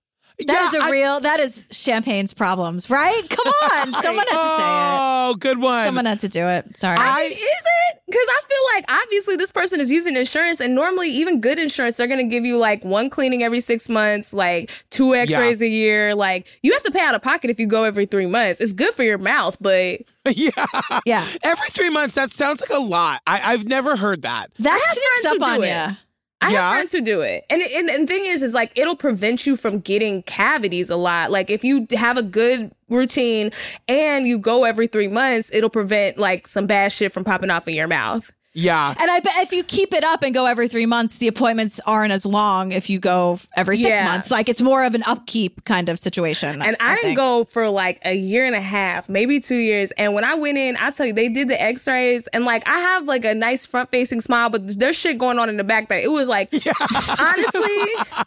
That is Champagne's problems, right? Come on. Someone had to say it. Oh, good one. Someone had to do it. Sorry. Is it? Because I feel like obviously this person is using insurance, and normally even good insurance, they're going to give you like 1 cleaning every 6 months, like 2 x-rays a year. Like, you have to pay out of pocket if you go every 3 months. It's good for your mouth, but... Yeah. Every 3 months, that sounds like a lot. I've never heard that. That sneaks up on you. I have friends who do it. And the thing is like, it'll prevent you from getting cavities a lot. Like, if you have a good routine and you go every 3 months, it'll prevent like some bad shit from popping off in your mouth. Yeah. And I bet if you keep it up and go every 3 months, the appointments aren't as long if you go every 6 months. Like, it's more of an upkeep kind of situation. And I didn't go for like a year and a half, maybe 2 years. And when I went in, I tell you, they did the x-rays, and like, I have like a nice front facing smile, but there's shit going on in the back that it was like, honestly,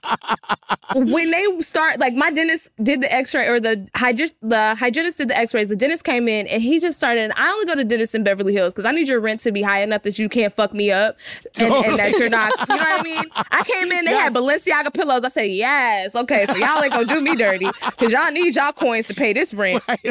when they start, like, my dentist did the x-ray, or the hygienist did the x-rays, the dentist came in and he just started, and I only go to dentists in Beverly Hills because I need your rent to be high enough that you can't fuck me up and that you're not, you know what I mean? I came in, they had Balenciaga pillows. I said, yes, okay, so y'all ain't gonna do me dirty because y'all need y'all coins to pay this rent. Right.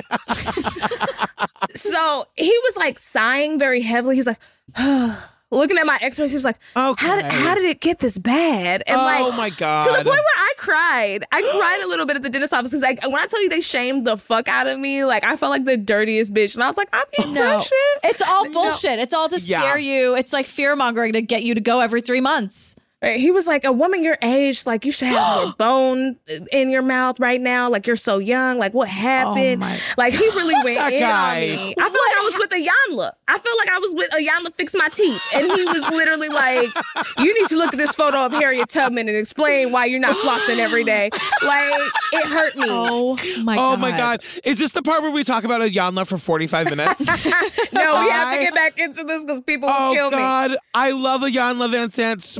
So he was like sighing very heavily. He was like, looking at my x-rays, he was like, how did it get this bad? And my God. To the point where I cried a little bit at the dentist office because, like, when I tell you they shamed the fuck out of me, like, I felt like the dirtiest bitch. And I was like, I'm eating shit. It's all bullshit. It's all to scare you. It's like fear mongering to get you to go every 3 months. Right. He was like, a woman your age, like, you should have more bone in your mouth right now. Like, you're so young. Like, what happened? Like, he really went in on me. I feel like I was with Ayanla. I feel like I was with Ayanla Fix My Teeth. And he was literally like, you need to look at this photo of Harriet Tubman and explain why you're not flossing every day. Like, it hurt me. Oh, my God. Oh, my God. Is this the part where we talk about Ayanla for 45 minutes? No, we have to get back into this because people will kill me. Oh, God. I love Ayanla Van Sant more than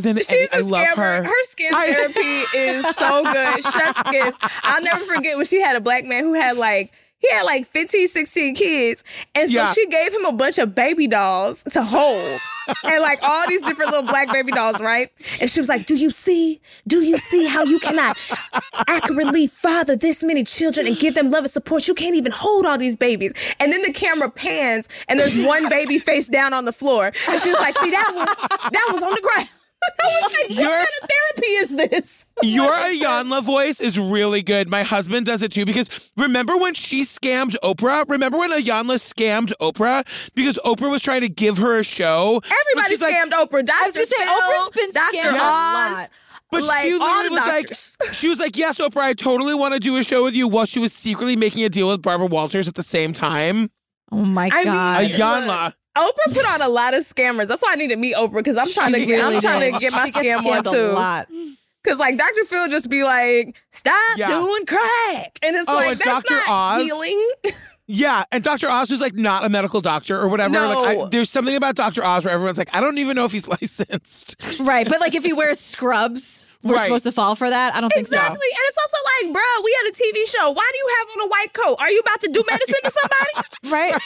than She's I a love scammer. her. Her skin therapy is so good. Chef's kiss. I'll never forget when she had a black man who had like 15, 16 kids. And so she gave him a bunch of baby dolls to hold. And like all these different little black baby dolls, right? And she was like, do you see how you cannot accurately father this many children and give them love and support? You can't even hold all these babies. And then the camera pans and there's one baby face down on the floor. And she was like, see, that was on the ground. I was like, what kind of therapy is this? Your Iyanla voice is really good. My husband does it too, because remember when she scammed Oprah? Remember when Iyanla scammed Oprah? Because Oprah was trying to give her a show. Everybody scammed Oprah. Dr. I was going to say, Oprah's been Dr. scammed a lot. But like, she literally was doctors. like, she was like, yes, Oprah, I totally want to do a show with you, while she was secretly making a deal with Barbara Walters at the same time. Oh my God. Iyanla. Oprah put on a lot of scammers. That's why I need to meet Oprah, because I'm trying to get my scam on too. A lot. Because like Dr. Phil just be like, stop doing crack, and it's like, and that's Dr. not Oz? healing. Yeah, and Dr. Oz was like not a medical doctor or whatever. No. Like, there's something about Dr. Oz where everyone's like, I don't even know if he's licensed. Right, but like if he wears scrubs, we're supposed to fall for that? I don't think so. Exactly, and it's also like, bruh, we had a TV show. Why do you have on a white coat? Are you about to do medicine to somebody? Right?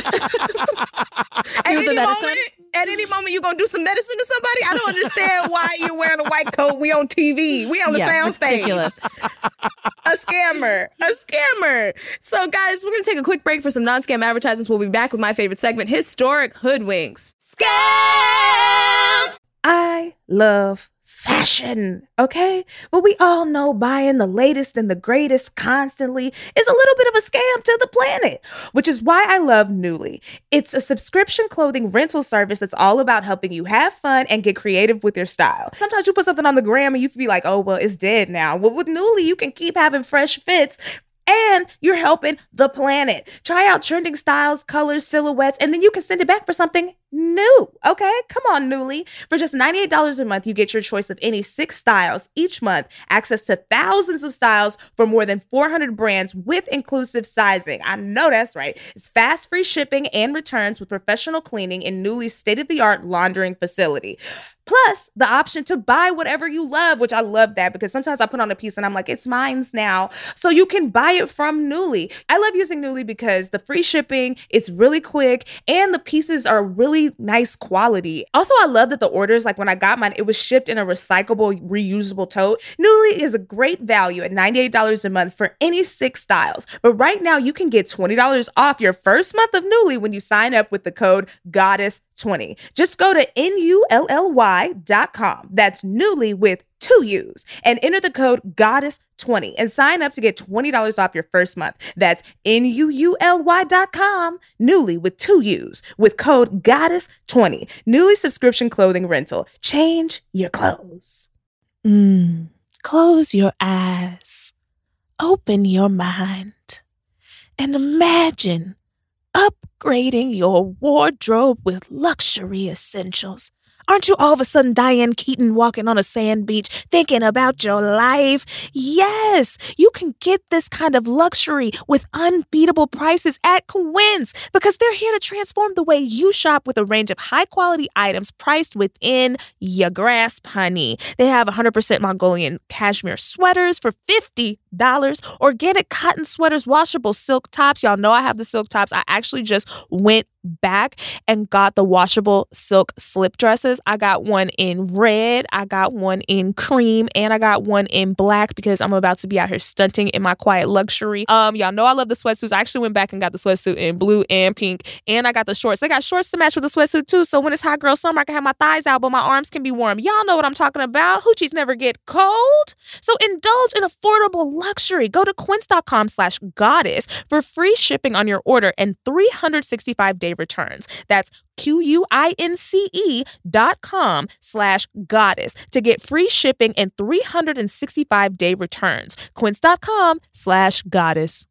At any moment, you gonna do some medicine to somebody? I don't understand why you're wearing a white coat. We on TV. We on the soundstage. Ridiculous. A scammer. So, guys, we're gonna take a quick break for some non-scam advertisements. We'll be back with my favorite segment, Historic Hoodwinks. Scams! I love fashion, okay? But we all know buying the latest and the greatest constantly is a little bit of a scam to the planet, which is why I love Nuuly. It's a subscription clothing rental service that's all about helping you have fun and get creative with your style. Sometimes you put something on the gram and you can be like, oh, well, it's dead now. Well, with Nuuly, you can keep having fresh fits, and you're helping the planet. Try out trending styles, colors, silhouettes, and then you can send it back for something new, okay? Come on, Nuuly. For just $98 a month, you get your choice of any 6 styles each month, access to thousands of styles for more than 400 brands with inclusive sizing. I know that's right. It's fast, free shipping and returns with professional cleaning in Nuuly's state-of-the-art laundering facility. Plus, the option to buy whatever you love, which I love that, because sometimes I put on a piece and I'm like, it's mine's now. So you can buy it from Nuuly. I love using Nuuly because the free shipping, it's really quick, and the pieces are really nice quality. Also, I love that the orders, like when I got mine, it was shipped in a recyclable, reusable tote. Nuuly is a great value at $98 a month for any 6 styles. But right now, you can get $20 off your first month of Nuuly when you sign up with the code GODDESS20. Just go to NULLY.com. That's Nuuly with 2 U's, and enter the code GODDESS20 and sign up to get $20 off your first month. That's NUULY.com, Nuuly with 2 U's, with code GODDESS20. Nuuly subscription clothing rental. Change your clothes. Close your eyes. Open your mind. And imagine upgrading your wardrobe with luxury essentials. Aren't you all of a sudden Diane Keaton walking on a sand beach thinking about your life? Yes, you can get this kind of luxury with unbeatable prices at Quince, because they're here to transform the way you shop with a range of high-quality items priced within your grasp, honey. They have 100% Mongolian cashmere sweaters for $50, organic cotton sweaters, washable silk tops. Y'all know I have the silk tops. I actually just went back and got the washable silk slip dresses. I got one in red, I got one in cream, and I got one in black because I'm about to be out here stunting in my quiet luxury. Y'all know I love the sweatsuits. I actually went back and got the sweatsuit in blue and pink, and I got the shorts. They got shorts to match with the sweatsuit too, so when it's hot girl summer, I can have my thighs out, but my arms can be warm. Y'all know what I'm talking about. Hoochies never get cold. So indulge in affordable luxury. Go to quince.com/goddess for free shipping on your order and 365-day returns. That's QUINCE.com/goddess to get free shipping and 365-day returns. Quince.com/goddess.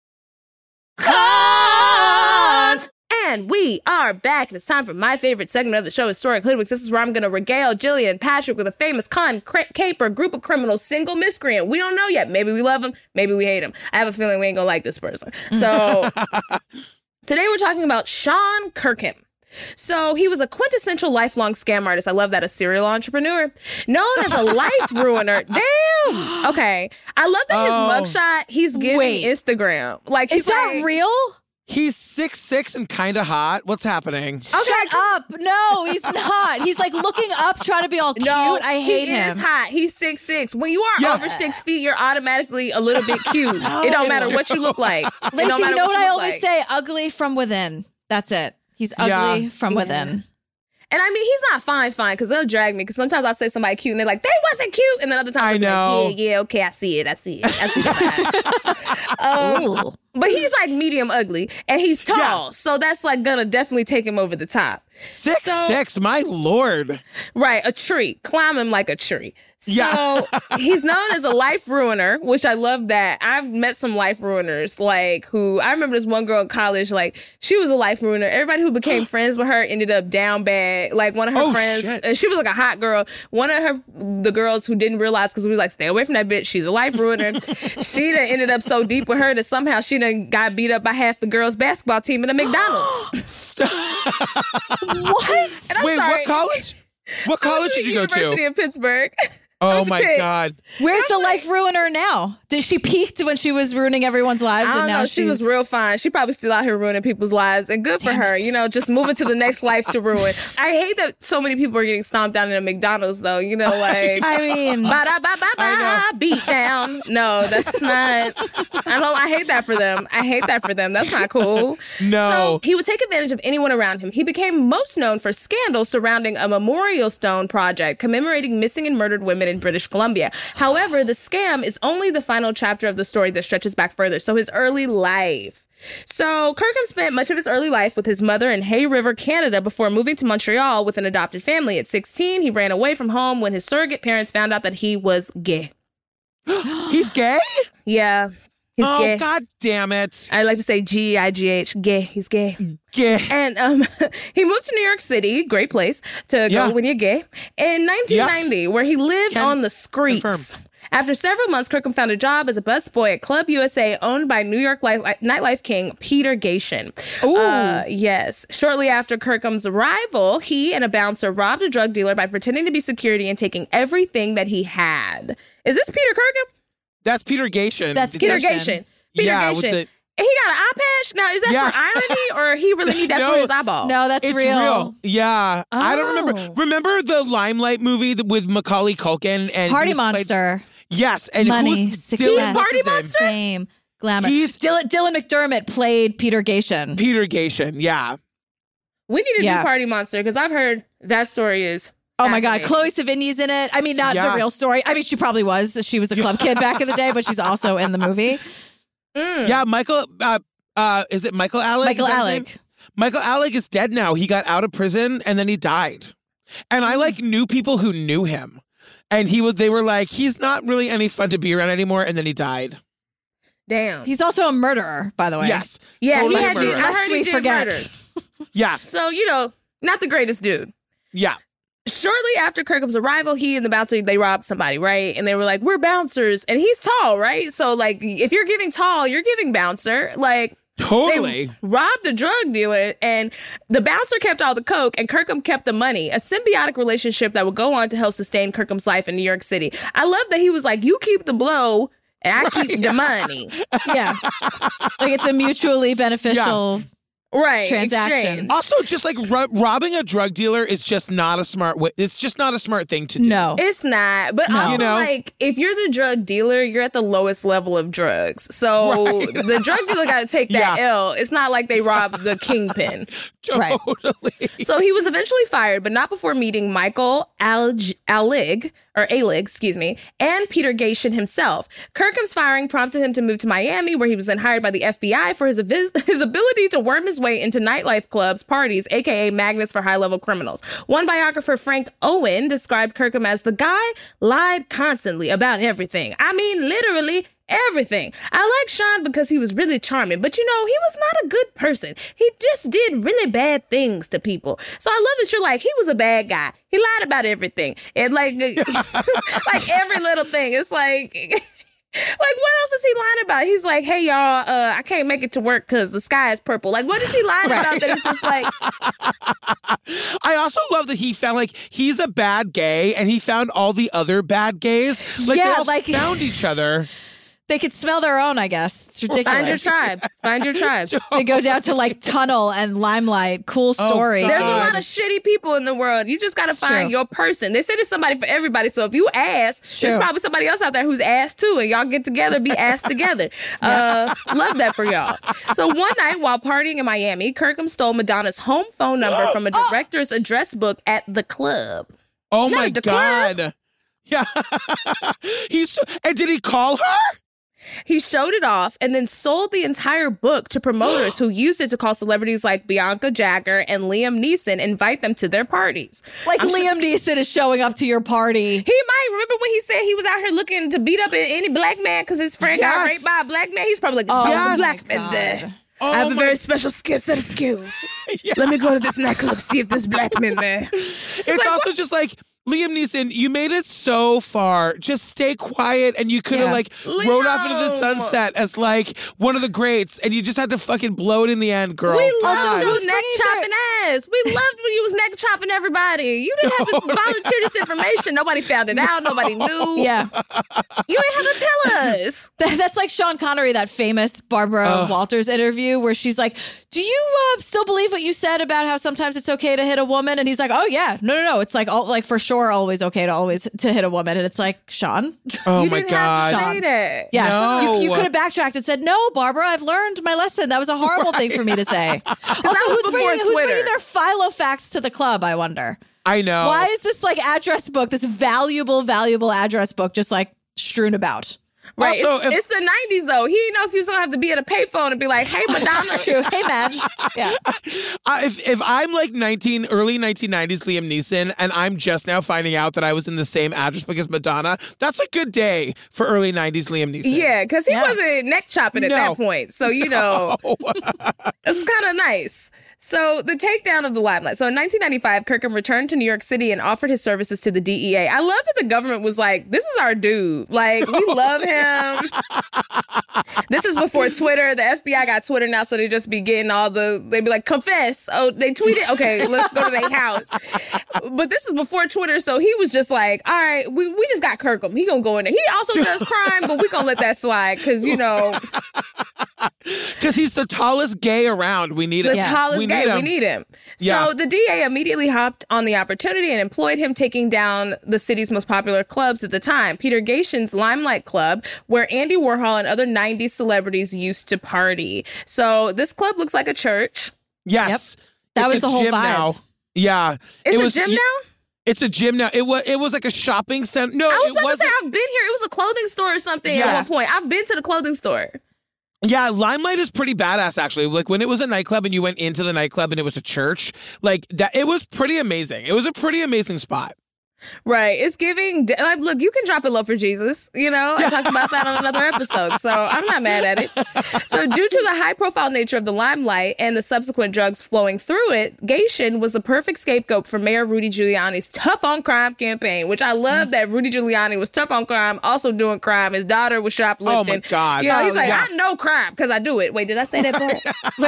And we are back, and it's time for my favorite segment of the show, Historic Hoodwinks. This is where I'm going to regale Jillian and Patrick with a famous caper, group of criminals, single miscreant. We don't know yet. Maybe we love him. Maybe we hate him. I have a feeling we ain't going to like this person. So today we're talking about Sean Kirkham. So he was a quintessential lifelong scam artist. I love that. A serial entrepreneur. Known as a life ruiner. Damn. Okay. I love that his mugshot, he's giving Instagram. Like, is that real? He's 6'6" and kind of hot. What's happening? Shut up. No, he's not. He's like looking up, trying to be all cute. No, I hate him. He is hot. He's 6'6". When you are over 6 feet, you're automatically a little bit cute. It don't matter what you look like. Lacey, you know what I always say? Ugly from within. That's it. He's ugly from within. And I mean, he's not fine, because they'll drag me. Because sometimes I'll say somebody cute and they're like, they wasn't cute. And then other times I know. Like, yeah, okay, I see it. I see that. But he's like medium ugly and he's tall. Yeah. So that's like gonna definitely take him over the top. 6'6", my Lord. Right, a tree. Climb him like a tree. Yeah. So he's known as a life ruiner, which I love that. I've met some life ruiners, like who I remember this one girl in college, like she was a life ruiner. Everybody who became friends with her ended up down bad. Like one of her friends, and she was like a hot girl. One of the girls who didn't realize, because we was like, stay away from that bitch. She's a life ruiner. She done ended up so deep with her that somehow she done got beat up by half the girls' basketball team in a McDonald's. What? Wait, what college? What college did you go to? University of Pittsburgh. Oh my God. Where's the life ruiner now? Did she peaked when she was ruining everyone's lives? I don't know. She was real fine. She probably still out here ruining people's lives, and good for her. You know, just moving to the next life to ruin. I hate that so many people are getting stomped down in a McDonald's, though. You know, like I mean, beat down. No, that's not. I hate that for them. That's not cool. No. So he would take advantage of anyone around him. He became most known for scandals surrounding a memorial stone project commemorating missing and murdered women in British Columbia. However, the scam is only the final chapter of the story that stretches back further. So his early life. So Kirkham spent much of his early life with his mother in Hay River, Canada, before moving to Montreal with an adopted family. At 16, he ran away from home when his surrogate parents found out that he was gay. He's gay? Yeah. He's gay. God damn it. I like to say G-I-G-H, gay. He's gay. Gay. And he moved to New York City, great place to go when you're gay, in 1990, where he lived on the streets. Confirmed. After several months, Kirkham found a job as a busboy at Club USA, owned by New York nightlife king Peter Gatien. Ooh. Yes. Shortly after Kirkham's arrival, he and a bouncer robbed a drug dealer by pretending to be security and taking everything that he had. Is this Peter Kirkham? That's Peter Gatien. That's Peter Gatien. Peter Gatien. And he got an eye patch? Now, is that for irony or he really need that for his eyeball? No, it's real. Yeah. Oh. I don't remember. Remember the Limelight movie with Macaulay Culkin? And Party Monster. Yes. And money, success, he's Party Monster? Fame, glamour. Dylan McDermott played Peter Gatien. Peter Gatien, yeah. We need to do Party Monster because I've heard that story is oh my God, Chloe Sevigny's in it. I mean, not the real story. I mean, she probably was. She was a club kid back in the day, but she's also in the movie. Yeah, Michael, is it Michael Alec? Michael Alec. Michael Alec is dead now. He got out of prison and then he died. And I knew people who knew him. And they were like, he's not really any fun to be around anymore. And then he died. Damn. He's also a murderer, by the way. Yes. Yeah, totally I heard he did murders. Yeah. So, not the greatest dude. Yeah. Shortly after Kirkham's arrival, he and the bouncer, they robbed somebody, right? And they were like, we're bouncers. And he's tall, right? So, if you're giving tall, you're giving bouncer. Totally. They robbed a drug dealer, and the bouncer kept all the coke, and Kirkham kept the money. A symbiotic relationship that would go on to help sustain Kirkham's life in New York City. I love that he was like, you keep the blow, and I keep the money. Yeah. It's a mutually beneficial... Yeah. Right. Transaction. Exchange. Also, just robbing a drug dealer is just not a smart way. It's just not a smart thing to do. No, it's not. But also, if you're the drug dealer, you're at the lowest level of drugs. So the drug dealer got to take that L. It's not like they robbed the kingpin. Totally. Right. So he was eventually fired, but not before meeting Michael Alig, and Peter Gatien himself. Kirkham's firing prompted him to move to Miami, where he was then hired by the FBI for his ability to worm his way into nightlife clubs, parties, aka magnets for high-level criminals. One biographer, Frank Owen, described Kirkham as the guy lied constantly about everything. I mean, literally everything. I like Sean because he was really charming, but he was not a good person. He just did really bad things to people. So I love that you're like, he was a bad guy. He lied about everything. And like every little thing. It's like... Like, what else is he lying about? He's like, hey, y'all, I can't make it to work because the sky is purple. Like, what is he lying about that it's just like... I also love that he found, like, he's a bad gay, and he found all the other bad gays. Like, Yeah, they all like- found each other. They could smell their own, I guess. It's ridiculous. Find your tribe. Find your tribe. They go down to like Tunnel and Limelight. Cool story. God. There's a lot of shitty people in the world. You just got to find your person. They say there's somebody for everybody. So if you ask, there's probably somebody else out there who's asked too. And y'all get together, be asked together. Love that for y'all. So one night while partying in Miami, Kirkham stole Madonna's home phone number from a director's address book at the club. Oh my God. Yeah. And did he call her? He showed it off and then sold the entire book to promoters who used it to call celebrities like Bianca Jagger and Liam Neeson, invite them to their parties. Like Liam Neeson is showing up to your party. He might. Remember when he said he was out here looking to beat up any black man because his friend got raped by a black man? He's probably like, there's a black man there. I have a very special set of skills. Let me go to this nightclub, see if there's black men there. It's also just like, Liam Neeson, you made it so far. Just stay quiet, and you could have rode off into the sunset as like one of the greats, and you just had to fucking blow it in the end, girl. We loved you neck chopping ass. We loved when you was neck chopping everybody. You didn't have to volunteer this information. Nobody found it out. Nobody knew. Yeah, you didn't have to tell us. That's like Sean Connery, that famous Barbara Walters interview where she's like, "Do you still believe what you said about how sometimes it's okay to hit a woman?" And he's like, "Oh yeah, no, it's like for sure." Always okay to hit a woman, and it's like, Sean, oh my God, Sean. Yeah, no. you could have backtracked and said, "No, Barbara, I've learned my lesson. That was a horrible thing for me to say." Also, who's bringing their Filofax to the club? I wonder. I know. Why is this like address book, this valuable address book, just like strewn about? Right, Also, it's the 90s though. He didn't know if he was gonna have to be at a payphone and be like, "Hey, Madonna." True. Hey, Madge. Yeah. If I'm like early 1990s Liam Neeson, and I'm just now finding out that I was in the same address book as Madonna, that's a good day for early 90s Liam Neeson. Yeah, because he wasn't neck chopping at that point. So, you know, it's kind of nice. So the takedown of the Limelight. So in 1995, Kirkham returned to New York City and offered his services to the DEA. I love that the government was like, this is our dude. Like, we love him. This is before Twitter. The FBI got Twitter now, so they just be getting they'd be like, confess. Oh, they tweeted. Okay, let's go to their house. But this is before Twitter, so he was just like, all right, we just got Kirkham. He gonna go in there. He also does crime, but we gonna let that slide because, you know. Because he's the tallest gay around. We need him. The tallest gay. We need him. Yeah. So the DA immediately hopped on the opportunity and employed him, taking down the city's most popular clubs at the time, Peter Gateson's Limelight Club, where Andy Warhol and other 90s celebrities used to party. So this club looks like a church. Yes. Yep. That was the whole vibe. Now. Yeah. It's a gym now? It's a gym now. It was like a shopping center. No, I was about wasn't. to say, I've been here. It was a clothing store or something at one point. I've been to the clothing store. Yeah, Limelight is pretty badass, actually. Like, when it was a nightclub and you went into the nightclub and it was a church, like, that, it was pretty amazing. It was a pretty amazing spot. Right. It's giving, like, look, you can drop it low for Jesus. You know, I talked about that on another episode, so I'm not mad at it. So due to the high profile nature of the Limelight and the subsequent drugs flowing through it, Gatesson was the perfect scapegoat for Mayor Rudy Giuliani's tough on crime campaign, which I love that Rudy Giuliani was tough on crime, also doing crime. His daughter was shoplifting. Oh my God. You know, he's like, I know crime because I do it. Wait, did I say that part?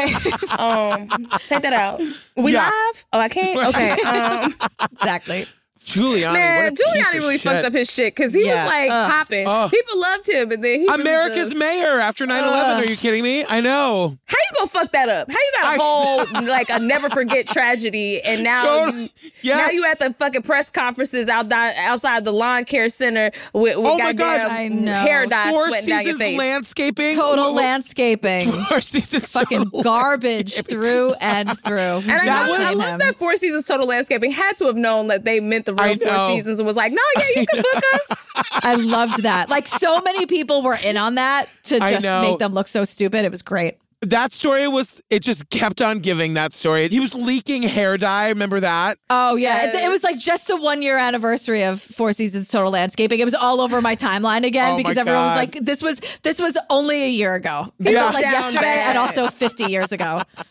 Wait, take that out. We live? Oh, I can't? Okay. Exactly. Giuliani, man, what a piece Giuliani of really shit. fucked up his shit because he was like popping. People loved him, but then he America's mayor after 9/11. Are you kidding me? I know. How you gonna fuck that up? How you got a whole like a never forget tragedy, and now now you at the fucking press conferences outside the lawn care center with goddamn hair dye sweating down your face. Landscaping, total landscaping, 4 Seasons fucking garbage through and through. And I love that 4 Seasons Total Landscaping had to have known that they meant the real 4 Seasons and was like, no, yeah, you can book us. I loved that. Like, so many people were in on that to just make them look so stupid. It was great. That story it just kept on giving that story. He was leaking hair dye. Remember that? Oh, yeah. It was like just the 1 year anniversary of 4 Seasons Total Landscaping. It was all over my timeline again because everyone was like, this was only a year ago. It felt like yesterday and also 50 years ago.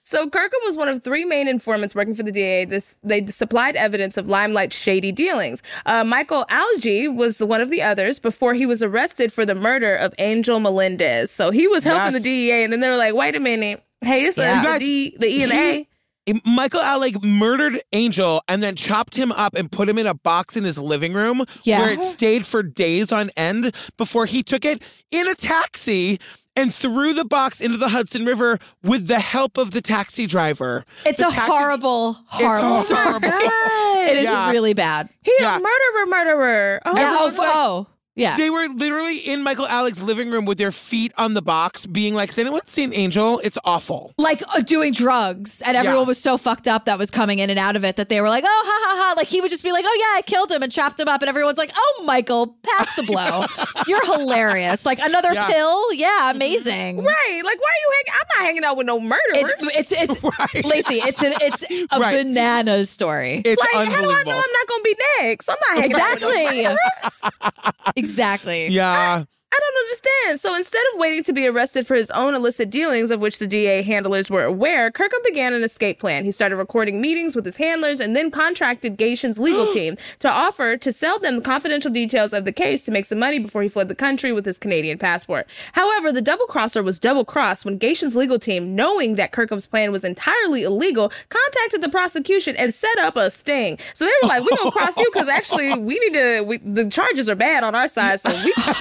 So Kirkham was one of 3 main informants working for the DA. They supplied evidence of Limelight's shady dealings. Michael Alge was one of the others before he was arrested for the murder of Angel Melendez. So he was helping the DEA, and then they were like, wait a minute. Hey, it's the E and the A. Michael Alec murdered Angel and then chopped him up and put him in a box in his living room where it stayed for days on end before he took it in a taxi and threw the box into the Hudson River with the help of the taxi driver. It's a horrible story. It is really bad. He a murderer. Yeah. They were literally in Michael Alec's living room with their feet on the box being like, has anyone seen Angel? It's awful. Like doing drugs. And everyone was so fucked up that was coming in and out of it that they were like, oh, ha, ha, ha. Like he would just be like, oh, yeah, I killed him and chopped him up. And everyone's like, oh, Michael, pass the blow. You're hilarious. Like another pill? Yeah, amazing. Right. Like, why are you I'm not hanging out with no murderers. It's Lacey, it's a bananas story. It's like, unbelievable. How do I know I'm not going to be next? I'm not hanging out with no murderers. Exactly. Yeah. I don't understand. So instead of waiting to be arrested for his own illicit dealings, of which the DA handlers were aware, Kirkham began an escape plan. He started recording meetings with his handlers and then contracted Gation's legal team to offer to sell them confidential details of the case to make some money before he fled the country with his Canadian passport. However, the double-crosser was double-crossed when Gation's legal team, knowing that Kirkham's plan was entirely illegal, contacted the prosecution and set up a sting. So they were like, we're going to cross you because actually the charges are bad on our side, so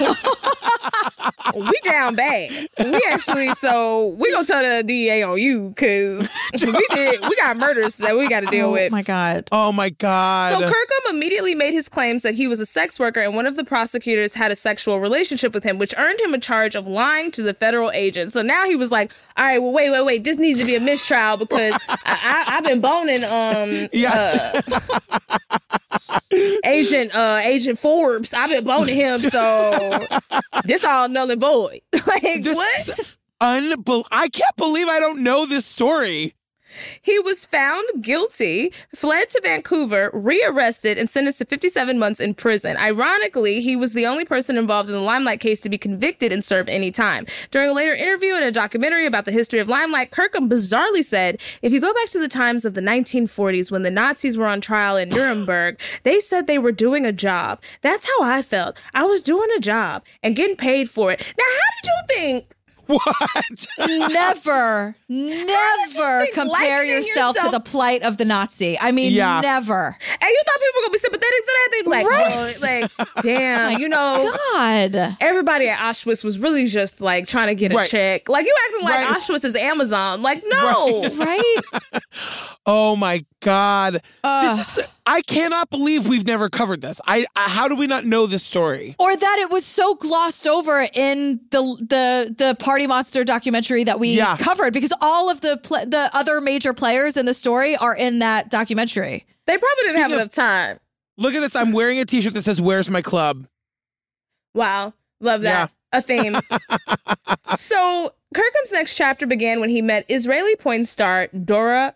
we down bad. So we gonna tell the DEA on you because we got murders that we got to deal with. Oh my God. So Kirkham immediately made his claims that he was a sex worker and one of the prosecutors had a sexual relationship with him, which earned him a charge of lying to the federal agent. So now he was like, all right, well, wait. This needs to be a mistrial because I've been boning Agent Forbes. I've been boning him, so this all null and void. What? I can't believe I don't know this story. He was found guilty, fled to Vancouver, rearrested, and sentenced to 57 months in prison. Ironically, he was the only person involved in the Limelight case to be convicted and serve any time. During a later interview in a documentary about the history of Limelight, Kirkham bizarrely said, if you go back to the times of the 1940s when the Nazis were on trial in Nuremberg, they said they were doing a job. That's how I felt. I was doing a job and getting paid for it. Now, how did you think? What? Never compare yourself to the plight of the Nazi. I mean, never. And you thought people were going to be sympathetic to that? They'd be like, damn, God. Everybody at Auschwitz was really just like trying to get a check. Like, you acting like Auschwitz is Amazon. Like, no. Right? Oh my God. I cannot believe we've never covered this. How do we not know this story? Or that it was so glossed over in the Party Monster documentary that we covered, because all of the other major players in the story are in that documentary. They probably didn't have enough time. Look at this. I'm wearing a t-shirt that says, "Where's my club?" Wow. Love that. A theme. So Kirkham's next chapter began when he met Israeli porn star Doro,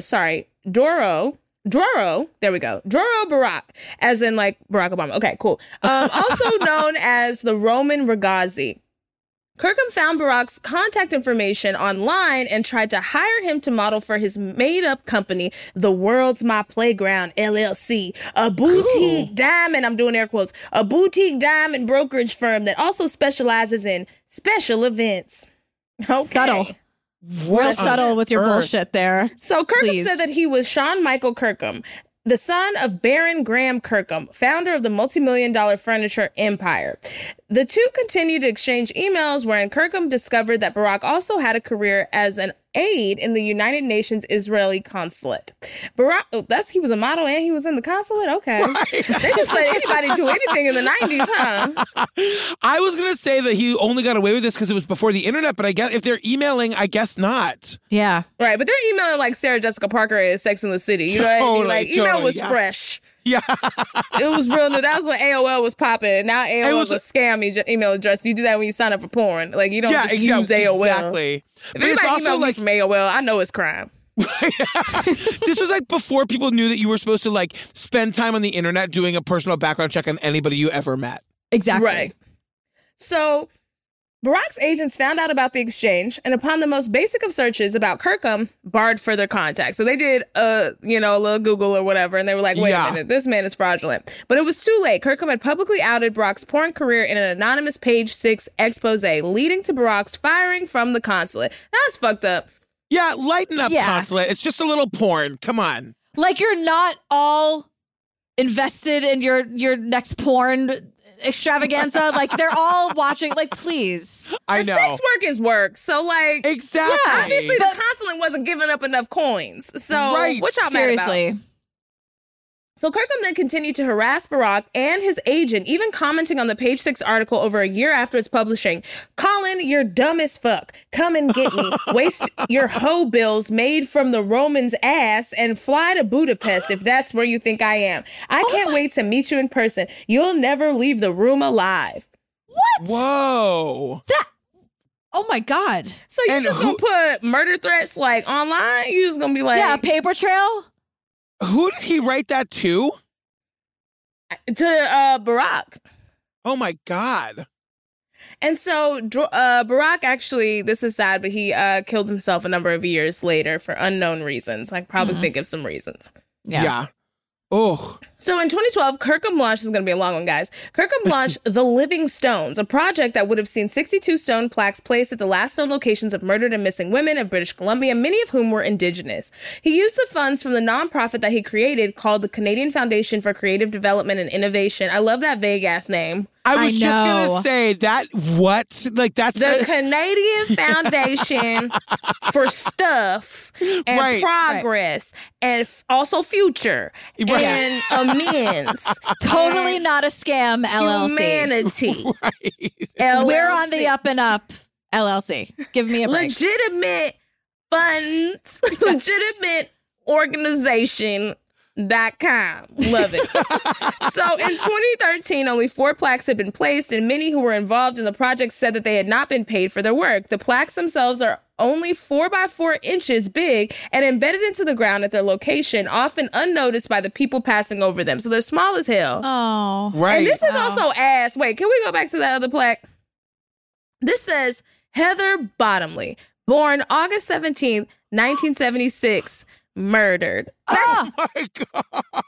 there we go. Doro Barak, as in like Barack Obama. Okay, cool. Also known as the Roman Ragazzi. Kirkham found Barak's contact information online and tried to hire him to model for his made-up company, The World's My Playground, LLC, a boutique diamond, I'm doing air quotes, a boutique diamond brokerage firm that also specializes in special events. Okay. Subtle. Real subtle with your bullshit there. So Kirkham said that he was Sean Michael Kirkham, the son of Baron Graham Kirkham, founder of the multi-million-dollar furniture empire. The two continued to exchange emails wherein Kirkham discovered that Barak also had a career as an aide in the United Nations Israeli consulate. Barak, he was a model and he was in the consulate? Okay. Right. They just let anybody do anything in the 90s, huh? I was going to say that he only got away with this because it was before the internet, but I guess if they're emailing, I guess not. Yeah. Right, but they're emailing like Sarah Jessica Parker at Sex and the City. You know what I mean? Like, email was fresh. Yeah. It was real new. That was when AOL was popping. Now AOL is a scam email address. You do that when you sign up for porn. Like, you don't just use AOL. Exactly. If anybody emailed me from AOL, I know it's crime. This was like before people knew that you were supposed to like spend time on the internet doing a personal background check on anybody you ever met. Exactly. Right. So Barack's agents found out about the exchange, and upon the most basic of searches about Kirkham, barred further contact. So they did a little Google or whatever, and they were like, wait a minute, this man is fraudulent. But it was too late. Kirkham had publicly outed Barack's porn career in an anonymous Page 6 expose, leading to Barack's firing from the consulate. That's fucked up. Yeah, lighten up, consulate. It's just a little porn. Come on. Like, you're not all invested in your next porn extravaganza. Like, they're all watching. Like, please. I know. Sex work is work. So, like, exactly. Yeah, obviously the consulate wasn't giving up enough coins. So, what y'all mad about? So Kirkham then continued to harass Barack and his agent, even commenting on the Page 6 article over a year after its publishing. Colin, you're dumb as fuck. Come and get me. Waste your hoe bills made from the Roman's ass and fly to Budapest if that's where you think I am. I can't wait to meet you in person. You'll never leave the room alive. What? Whoa. Oh my God. So you just gonna put murder threats like online? You just gonna be like, yeah, a paper trail? Who did he write that to? To Barack. Oh my God. And so Barack actually, this is sad, but he killed himself a number of years later for unknown reasons. I probably think of some reasons. Yeah. Oh. So in 2012, Kirkham launched, this is going to be a long one, guys. Kirkham launched The Living Stones, a project that would have seen 62 stone plaques placed at the last known locations of murdered and missing women of British Columbia, many of whom were Indigenous. He used the funds from the nonprofit that he created called the Canadian Foundation for Creative Development and Innovation. I love that vague-ass name. I was just going to say that, what? Like, that's the Canadian Foundation for Stuff and Progress and also Future and Amends. Totally not a scam, LLC. Humanity. LLC. We're on the up and up, LLC. Give me a break. Legitimate funds, legitimate organization.com. Love it. So in 2013, only 4 plaques had been placed, and many who were involved in the project said that they had not been paid for their work. The plaques themselves are only 4 by 4 inches big and embedded into the ground at their location, often unnoticed by the people passing over them. So they're small as hell. Oh. Right. And this is also ass. Wait, can we go back to that other plaque? This says Heather Bottomley, born August 17th, 1976. Murdered. Oh my God.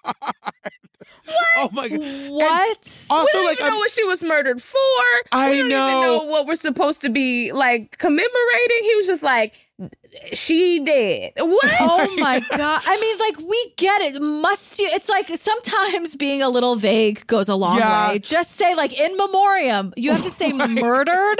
What? Oh my God. What? Also, we don't even know what she was murdered for. I we don't know. even know what we're supposed to be like commemorating. He was just like, she dead. What? Oh my God. I mean, like, we get it. Must you? It's like sometimes being a little vague goes a long way. Just say, like, in memoriam. You have to say murdered.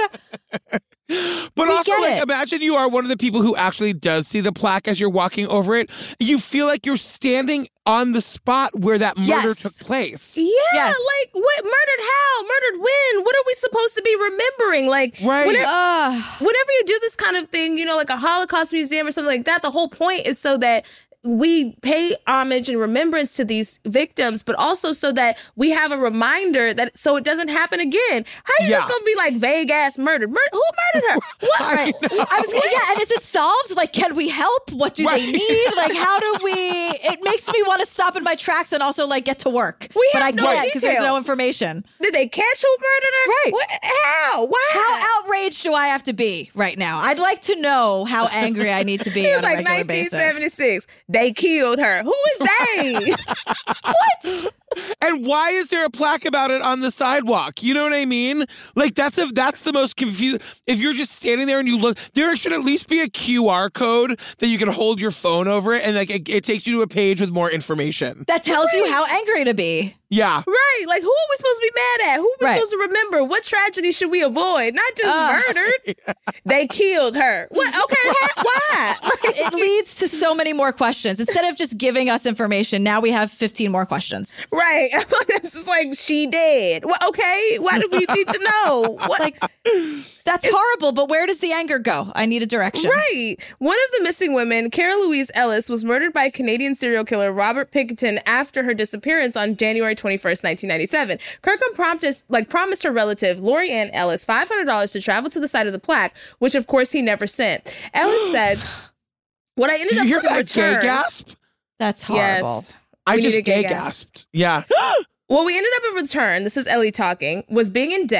But also, like, imagine you are one of the people who actually does see the plaque as you're walking over it. You feel like you're standing on the spot where that murder took place. Yeah, like, what? Murdered how? Murdered when? What are we supposed to be remembering? Like, whenever you do this kind of thing, you know, like a Holocaust museum or something like that, the whole point is so that we pay homage and remembrance to these victims, but also so that we have a reminder that so it doesn't happen again. How are you just gonna be like vague ass murdered? Who murdered her? What? I was gonna, and is it solved? Like, can we help? What do they need? Like, how do we? It makes me want to stop in my tracks and also like get to work, but I can't because there's no information. Did they catch who murdered her? Right? What? How? Why? How outraged do I have to be right now? I'd like to know how angry I need to be on a regular basis. 1976. They killed her. Who is they? What? And why is there a plaque about it on the sidewalk? You know what I mean? Like, that's the most confusing. If you're just standing there and you look, there should at least be a QR code that you can hold your phone over it and like it takes you to a page with more information. That tells you how angry to be. Yeah. Right. Like, who are we supposed to be mad at? Who are we supposed to remember? What tragedy should we avoid? Not just murdered. They killed her. What? Okay. Why? It leads to so many more questions. Instead of just giving us information, now we have 15 more questions. Right. It's just like, she dead. Well, okay. Why do we need to know? What? Like, that's horrible, but where does the anger go? I need a direction. Right. One of the missing women, Cara Louise Ellis, was murdered by Canadian serial killer Robert Pickton after her disappearance on January 21st, 1997. Kirkham promised her relative, Lori Ann Ellis, $500 to travel to the site of the plaque, which of course he never sent. Ellis said, what I ended up hear with that return, gay gasp? That's horrible. Yes. I just gay gasped. Yeah. What we ended up in return, this is Ellie talking, was being in debt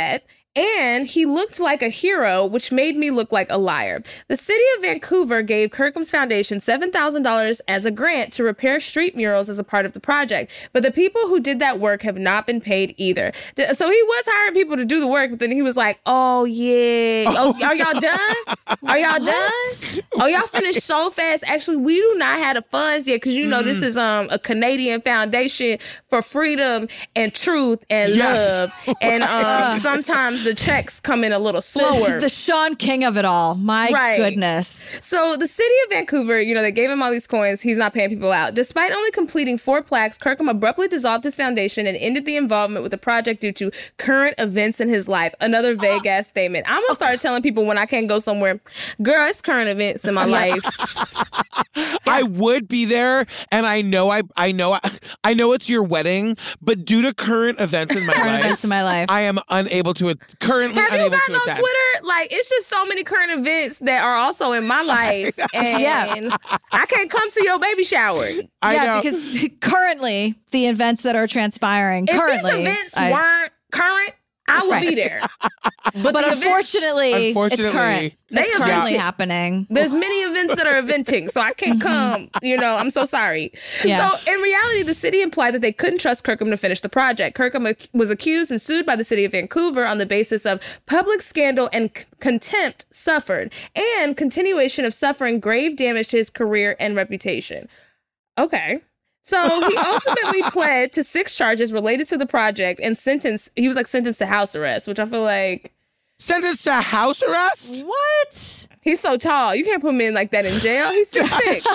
And he looked like a hero, which made me look like a liar. The city of Vancouver gave Kirkham's foundation $7,000 as a grant to repair street murals as a part of the project. But the people who did that work have not been paid either. So he was hiring people to do the work, but then he was like, oh, yeah. Oh, are y'all done? Are y'all done? Oh, y'all finished so fast. Actually, we do not have the funds yet because, you know, this is a Canadian foundation for freedom and truth and love. And sometimes the checks come in a little slower. The Sean King of it all. My goodness. So the city of Vancouver, you know, they gave him all these coins. He's not paying people out. Despite only completing 4 plaques, Kirkham abruptly dissolved his foundation and ended the involvement with the project due to current events in his life. Another vague ass statement. I'm going to start telling people when I can't go somewhere, girl, it's current events in my life. I would be there, and I know it's your wedding, but due to current events in my life, I am unable to currently Have unable you to gotten on attend. Twitter? Like, it's just so many current events that are also in my life, and I can't come to your baby shower. I know. Because currently the events that are transpiring If currently, these events weren't current, I would be there. But unfortunately, it's current. It's They currently evented. happening. There's many events that are eventing, so I can't come. You know, I'm so sorry. Yeah. So in reality, the city implied that they couldn't trust Kirkham to finish the project. Kirkham was accused and sued by the city of Vancouver on the basis of public scandal and contempt suffered and continuation of suffering grave damage to his career and reputation. Okay. So he ultimately pled to 6 charges related to the project and he was sentenced to house arrest, which I feel like. Sentenced to house arrest? What? He's so tall. You can't put him in like that in jail. He's 6'6".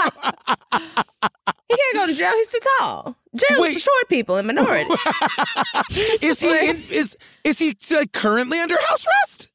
He can't go to jail. He's too tall. Jail is for short people and minorities. Is he like currently under house arrest?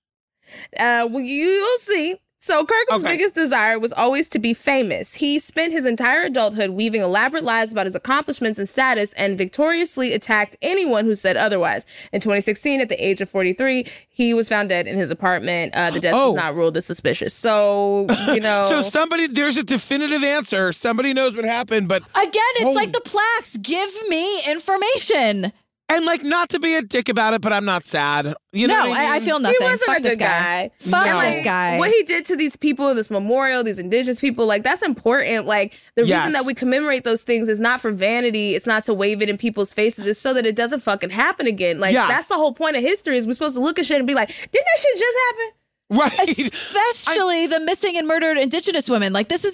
Well, you'll see. So Kirkham's biggest desire was always to be famous. He spent his entire adulthood weaving elaborate lies about his accomplishments and status and victoriously attacked anyone who said otherwise. In 2016, at the age of 43, he was found dead in his apartment. The death was not ruled as suspicious. So, you know. So there's a definitive answer. Somebody knows what happened, but. Again, it's like the plaques. Give me information. And like, not to be a dick about it, but I'm not sad. You know what I mean? I feel nothing. He wasn't Fuck a this good guy. Fuck And, this guy. What he did to these people, this memorial, these indigenous people, like, that's important. Like, the reason that we commemorate those things is not for vanity. It's not to wave it in people's faces. It's so that it doesn't fucking happen again. Like, that's the whole point of history is we're supposed to look at shit and be like, didn't that shit just happen? Right. Especially the missing and murdered indigenous women. Like, this is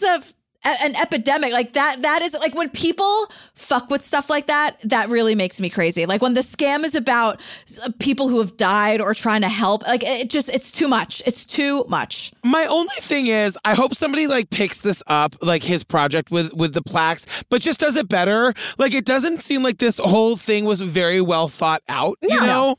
an epidemic. Like that is like when people fuck with stuff like that really makes me crazy. Like when the scam is about people who have died or trying to help, like it's too much. It's too much. My only thing is I hope somebody like picks this up, like his project with the plaques, but just does it better. Like it doesn't seem like this whole thing was very well thought out, you know?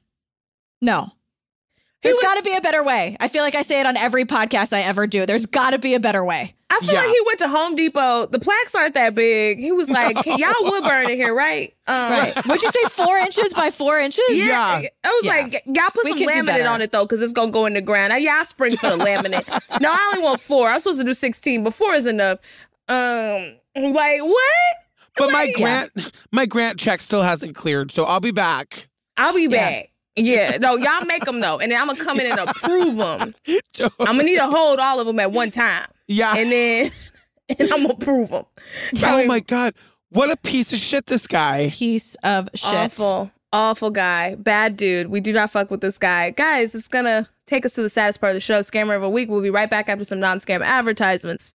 No. There's got to be a better way. I feel like I say it on every podcast I ever do. There's got to be a better way. I feel like he went to Home Depot. The plaques aren't that big. He was like, y'all wood burn in here, right? Right. Would you say 4 inches by 4 inches? Yeah. I was like, y'all put some laminate on it, though, because it's going to go in the ground. Y'all spring for the laminate. No, I only want 4. I'm supposed to do 16, but 4 is enough. Like, what? But my grant check still hasn't cleared, so I'll be back. I'll be back. Yeah, no, y'all make them though, and then I'm gonna come in and approve them. I'm gonna need to hold all of them at one time. Yeah, and then I'm gonna approve them. Oh my God, what a piece of shit this guy! Piece of shit. Awful guy, bad dude. We do not fuck with this guy, guys. It's gonna take us to the saddest part of the show, Scammer of the Week. We'll be right back after some non-scam advertisements.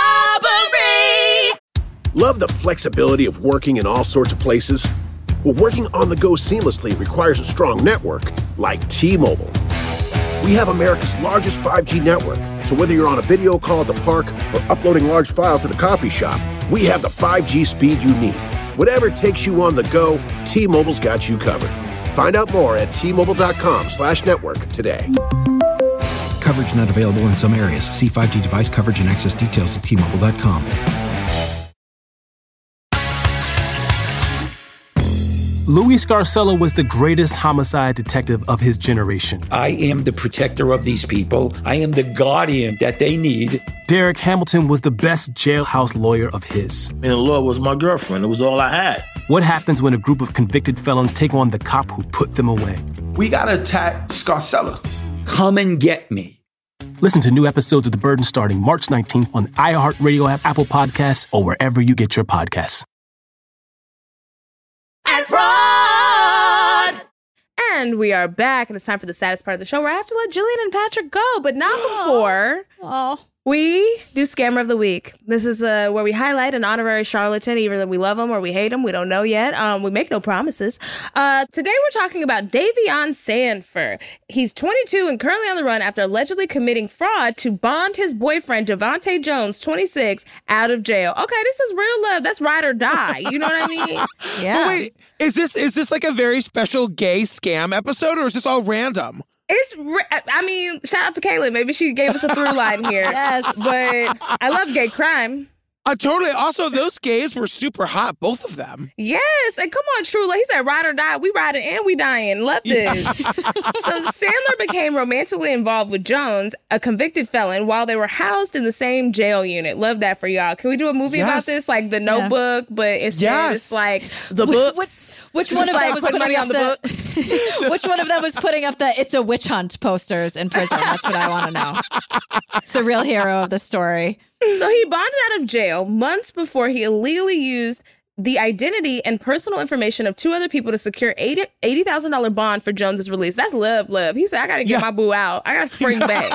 Robbery. Love the flexibility of working in all sorts of places? Well, working on the go seamlessly requires a strong network like T-Mobile. We have America's largest 5G network, so whether you're on a video call at the park or uploading large files at a coffee shop, we have the 5G speed you need. Whatever takes you on the go, T-Mobile's got you covered. Find out more at T-Mobile.com/network today. Coverage not available in some areas. See 5G device coverage and access details at T-Mobile.com. Louis Scarcella was the greatest homicide detective of his generation. I am the protector of these people. I am the guardian that they need. Derek Hamilton was the best jailhouse lawyer of his. And the law was my girlfriend. It was all I had. What happens when a group of convicted felons take on the cop who put them away? We got to attack Scarcella. Come and get me. Listen to new episodes of The Burden starting March 19th on the iHeartRadio app, Apple Podcasts, or wherever you get your podcasts. And fraud! And we are back, and it's time for the saddest part of the show where I have to let Jillian and Patrick go, but not before we do Scammer of the Week. This is where we highlight an honorary charlatan, either that we love them or we hate them. We don't know yet. We make no promises. Today we're talking about Davion Sanford. He's 22 and currently on the run after allegedly committing fraud to bond his boyfriend, Devontae Jones, 26, out of jail. Okay, this is real love. That's ride or die. You know what I mean? Yeah. But wait, is this like a very special gay scam episode, or is this all random? I mean, shout out to Kayla. Maybe she gave us a through line here. Yes. But I love gay crime. Totally. Also, those gays were super hot, both of them. Yes. And come on, Trula. He said ride or die. We riding and we dying. Love this. So Sandler became romantically involved with Jones, a convicted felon, while they were housed in the same jail unit. Love that for y'all. Can we do a movie about this? Like The Notebook, but instead it's like the books. Which one of them was putting up the books? Which one of them was putting up the "It's a Witch Hunt" posters in prison? That's what I want to know. It's the real hero of the story. So he bonded out of jail months before he illegally used the identity and personal information of two other people to secure $80,000 bond for Jones's release. That's love. He said, I got to get my boo out. I got to spring back.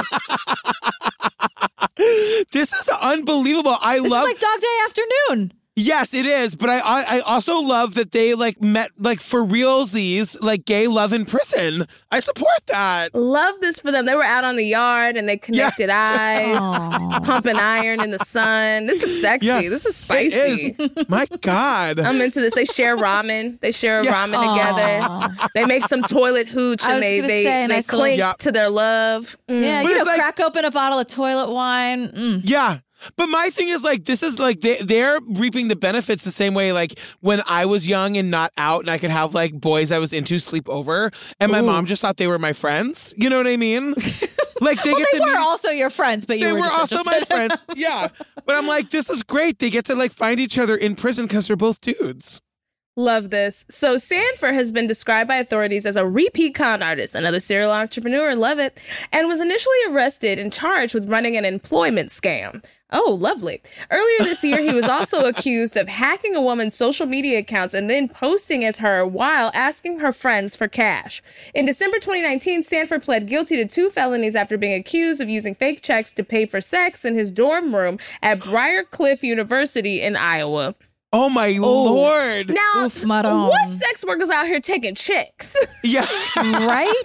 This is unbelievable. This is like Dog Day Afternoon. Yes, it is. But I also love that they met for realsies, like gay love in prison. I support that. Love this for them. They were out on the yard and they connected eyes, pumping iron in the sun. This is sexy. Yeah, this is spicy. It is. My God. I'm into this. They share ramen. They share ramen together. They make some toilet hooch and they cling to their love. Yeah, crack open a bottle of toilet wine. Yeah. But my thing is this is they're reaping the benefits the same way when I was young and not out and I could have boys I was into sleep over and my mom just thought they were my friends. You know what I mean? They were also your friends, but they were also my friends. Yeah. But I'm this is great. They get to find each other in prison because they're both dudes. Love this. So Sanford has been described by authorities as a repeat con artist, another serial entrepreneur, love it, and was initially arrested and charged with running an employment scam. Oh, lovely. Earlier this year, he was also accused of hacking a woman's social media accounts and then posting as her while asking her friends for cash. In December 2019, Sanford pled guilty to 2 felonies after being accused of using fake checks to pay for sex in his dorm room at Briarcliff University in Iowa. Oh, my Lord. Now, what sex workers out here taking checks? Yeah. Right?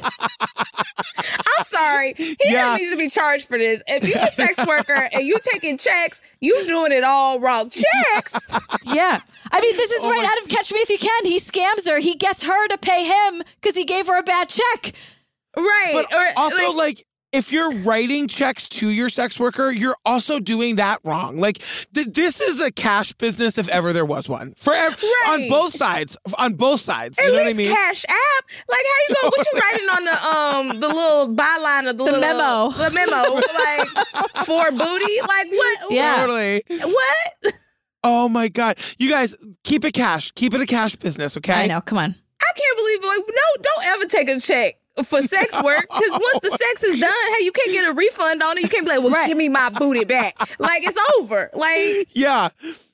I'm sorry. He doesn't need to be charged for this. If you're a sex worker and you taking checks, you doing it all wrong. Checks? Yeah. I mean, this is right out of Catch Me If You Can. He scams her. He gets her to pay him because he gave her a bad check. Right. But also, if you're writing checks to your sex worker, you're also doing that wrong. This is a cash business if ever there was one. On both sides. On both sides. You know what I mean? Cash App. How you go? What you writing on the little byline of the memo? The memo. For booty? What? Yeah. Totally. What? Oh my God. You guys, keep it cash. Keep it a cash business, okay? I know. Come on. I can't believe it. No, don't ever take a check for sex work, because once the sex is done, hey, you can't get a refund on it. You can't be like, give me my booty back. It's over. Yeah.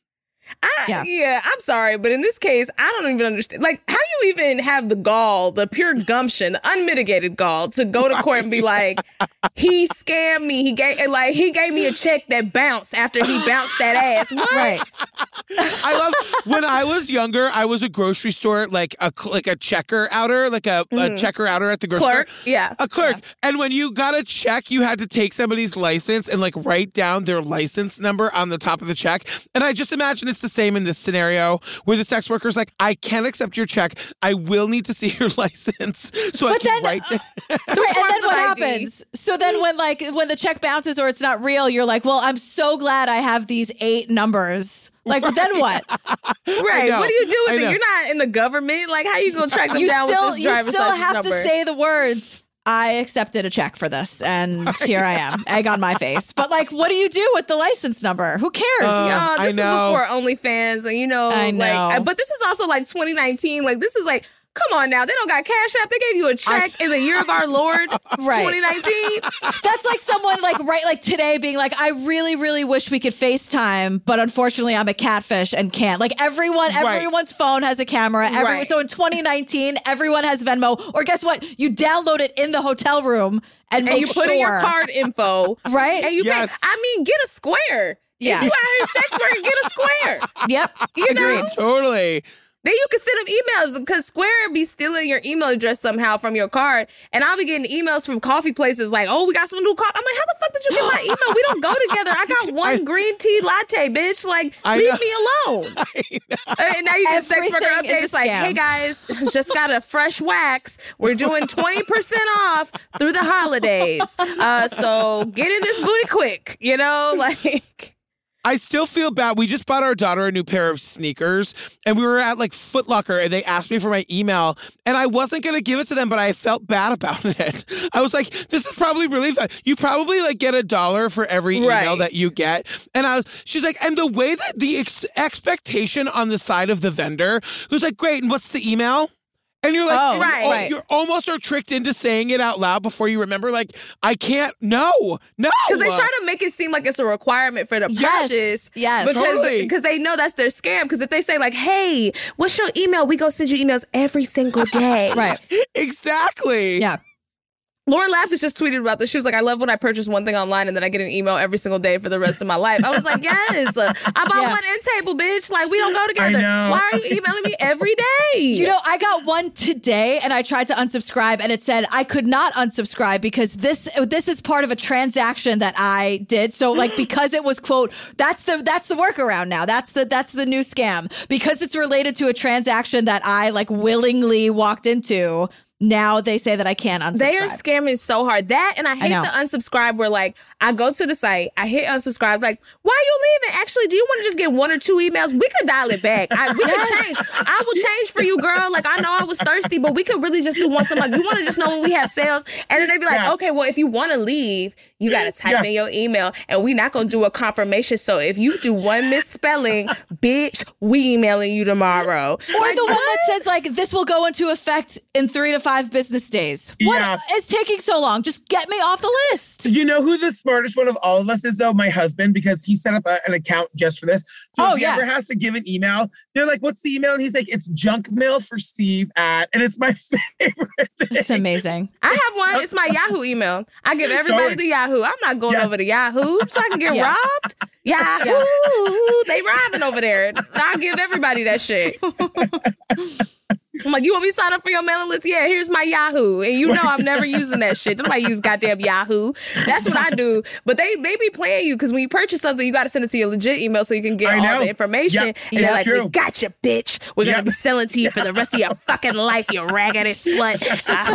I'm sorry, but in this case, I don't even understand. How you even have the gall, the pure gumption, the unmitigated gall to go to court and be like, he scammed me. He gave me a check that bounced after he bounced that ass. What? Right. I love when I was younger. I was a grocery store a checker outer, a checker outer at the grocery clerk. store. Yeah, a clerk. Yeah. And when you got a check, you had to take somebody's license and write down their license number on the top of the check. And I just imagine it's the same in this scenario where the sex worker's I can't accept your check. I will need to see your license so I can write down. And then what happens? So then when the check bounces or it's not real, you're like, well, I'm so glad I have these 8 numbers. Then what? Right. What do you do with it? You're not in the government. How you gonna track them down with this driver's license number? You still have to say the words, I accepted a check for this, and here I am, egg on my face. But what do you do with the license number? Who cares? This is before OnlyFans, and I know. but this is also 2019. This is Come on now. They don't got Cash App. They gave you a check in the year of our Lord, 2019. That's like someone like today being like, I really, really wish we could FaceTime, but unfortunately I'm a catfish and can't. Like everyone's phone has a camera. So in 2019, everyone has Venmo. Or guess what? You download it in the hotel room and you put in your card info. Right? And you pay. I mean, get a square. Yeah. If you out here sex working, get a square. Yep. You know? Totally. Then you can send them emails because Square be stealing your email address somehow from your card. And I'll be getting emails from coffee places like, oh, we got some new coffee. I'm like, how the fuck did you get my email? We don't go together. I got one green tea latte, bitch. Like, leave me alone. And now you get sex worker updates like, hey guys, just got a fresh wax. We're doing 20% off through the holidays. So get in this booty quick, you know, like... I still feel bad. We just bought our daughter a new pair of sneakers and we were at like Foot Locker and they asked me for my email and I wasn't going to give it to them, but I felt bad about it. I was like, this is probably really fun. You probably like get $1 for every email that you get. And she's like, and the way that the expectation on the side of the vendor who's like, great. And what's the email? And you're like, you almost are tricked into saying it out loud before you remember, like, I can't, no. Because they try to make it seem like it's a requirement for the purchase. Yes, because they know that's their scam. Because if they say like, hey, what's your email? We go send you emails every single day. Right. Exactly. Yeah. Lauren Lapkus just tweeted about this. She was like, I love when I purchase one thing online and then I get an email every single day for the rest of my life. I was like, yes. I bought one end table, bitch. Like, we don't go together. Why are you emailing me every day? You know, I got one today and I tried to unsubscribe and it said I could not unsubscribe because this is part of a transaction that I did. So like, because it was, quote, that's the workaround now. That's the new scam. Because it's related to a transaction that I like willingly walked into. Now they say that I can't unsubscribe. They are scamming so hard. That, and I hate the unsubscribe where like, I go to the site, I hit unsubscribe, like, why are you leaving? Actually, do you want to just get 1 or 2 emails? We could dial it back. We could change. I will change for you, girl. Like, I know I was thirsty, but we could really just do once a month. You want to just know when we have sales? And then they'd be like, okay, well, if you want to leave, you got to type in your email and we're not going to do a confirmation. So if you do one misspelling, bitch, we emailing you tomorrow. Or like, the one that says like, this will go into effect in 3 to 5 business days. What is taking so long? Just get me off the list. You know who the smartest one of all of us is, though? My husband, because he set up an account just for this. So if he ever has to give an email, they're like, what's the email? And he's like, it's junk mail for Steve at, and it's my favorite thing. It's amazing. I have one. It's my Yahoo email. I give everybody the Yahoo. I'm not going over to Yahoo so I can get robbed. Yahoo. They robbing over there. I'll give everybody that shit. I'm like, you want me to sign up for your mailing list? Yeah, here's my Yahoo. And you know I'm never using that shit. Nobody use goddamn Yahoo. That's what I do. But they be playing you because when you purchase something, you got to send it to your legit email so you can get all the information. Yep. And they're like, we got you, bitch. We're going to be selling to you for the rest of your fucking life, you raggedy slut.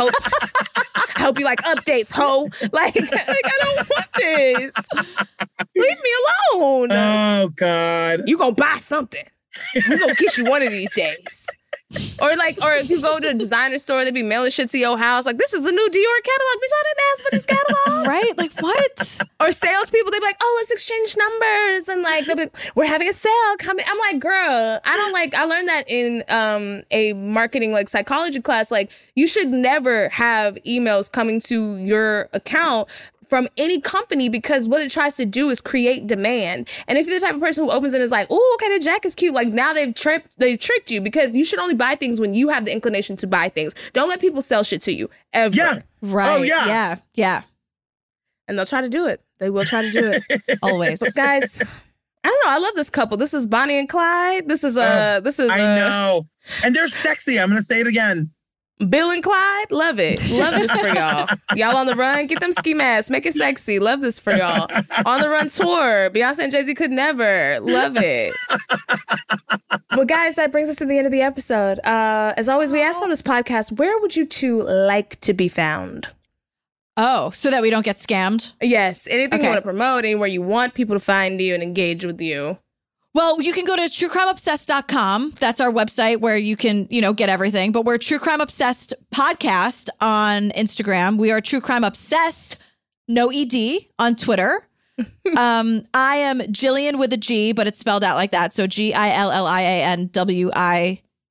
I hope you like updates, ho. Like I don't want this. Leave me alone. Oh, God. You going to buy something. We're going to get you one of these days. Or if you go to a designer store, they be mailing shit to your house. Like, this is the new Dior catalog. Bitch, I didn't ask for this catalog. Right? Like, what? Or salespeople, they be like, oh, let's exchange numbers. And like, they'll be, we're having a sale coming. I'm like, girl, I learned that in a marketing like psychology class. Like, you should never have emails coming to your account from any company because what it tries to do is create demand. And if you're the type of person who opens it and is like, oh, okay, the jacket's cute. Like now they've tricked you because you should only buy things when you have the inclination to buy things. Don't let people sell shit to you ever. Yeah. Right. Oh, yeah. Yeah. And they'll try to do it. They will try to do it. Always. But guys, I don't know. I love this couple. This is Bonnie and Clyde. This is I know. And they're sexy. I'm going to say it again. Bill and Clyde, love it. Love this for y'all. Y'all on the run, get them ski masks, make it sexy. Love this for y'all. On the run tour, Beyonce and Jay-Z could never. Love it. Well, guys, that brings us to the end of the episode. As always, we ask on this podcast, where would you two like to be found? Oh, so that we don't get scammed? Yes. Anything you want to promote, anywhere you want people to find you and engage with you. Well, you can go to truecrimeobsessed.com. That's our website where you can, get everything. But we're True Crime Obsessed Podcast on Instagram. We are True Crime Obsessed, no ED, on Twitter. I am Jillian with a G, but it's spelled out like that. So GILLIANWILLIAN.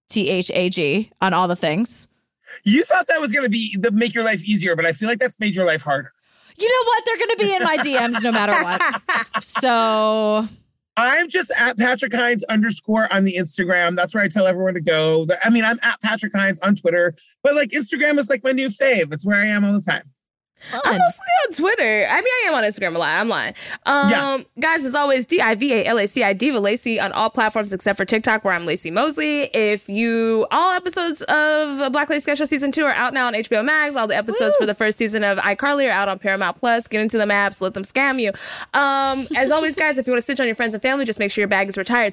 THAG on all the things. You thought that was going to be make your life easier, but I feel like that's made your life harder. You know what? They're going to be in my DMs no matter what. So I'm just at Patrick Hines _ on the Instagram. That's where I tell everyone to go. I mean, I'm at Patrick Hines on Twitter, but like Instagram is like my new fave. It's where I am all the time. I'm mostly on Twitter. I mean, I am on Instagram a lot. I'm lying. Guys, as always, DIVALACI, Diva Lacey on all platforms except for TikTok, where I'm Lacey Mosley. All episodes of Black Lady Sketch Show Season 2 are out now on HBO Max. All the episodes for the first season of iCarly are out on Paramount Plus. Get into the maps. Let them scam you. As always, guys, if you want to stitch on your friends and family, just make sure your bag is retired.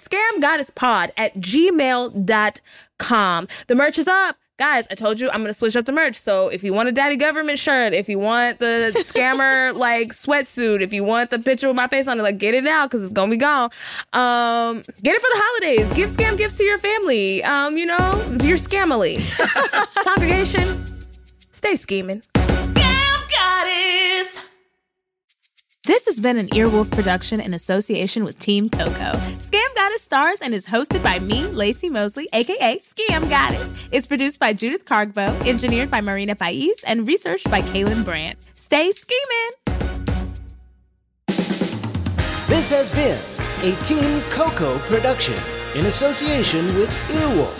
scamgoddesspod@gmail.com. The merch is up. Guys, I told you I'm going to switch up the merch. So if you want a Daddy Government shirt, if you want the scammer like sweatsuit, if you want the picture with my face on it, like get it now because it's going to be gone. Get it for the holidays. Give scam gifts to your family. To your scamily. Congregation, stay scheming. Scam Goddess. This has been an Earwolf production in association with Team Coco. Scam Goddess stars and is hosted by me, Lacey Mosley, a.k.a. Scam Goddess. It's produced by Judith Cargbo, engineered by Marina Pais, and researched by Kaylin Brandt. Stay scheming! This has been a Team Coco production in association with Earwolf.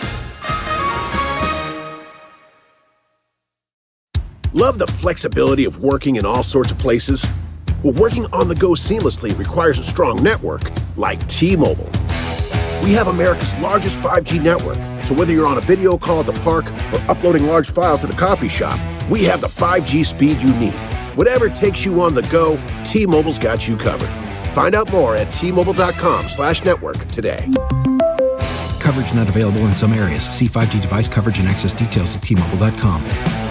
Love the flexibility of working in all sorts of places? Well, working on the go seamlessly requires a strong network like T-Mobile. We have America's largest 5G network, so whether you're on a video call at the park or uploading large files at a coffee shop, we have the 5G speed you need. Whatever takes you on the go, T-Mobile's got you covered. Find out more at T-Mobile.com/network today. Coverage not available in some areas. See 5G device coverage and access details at T-Mobile.com.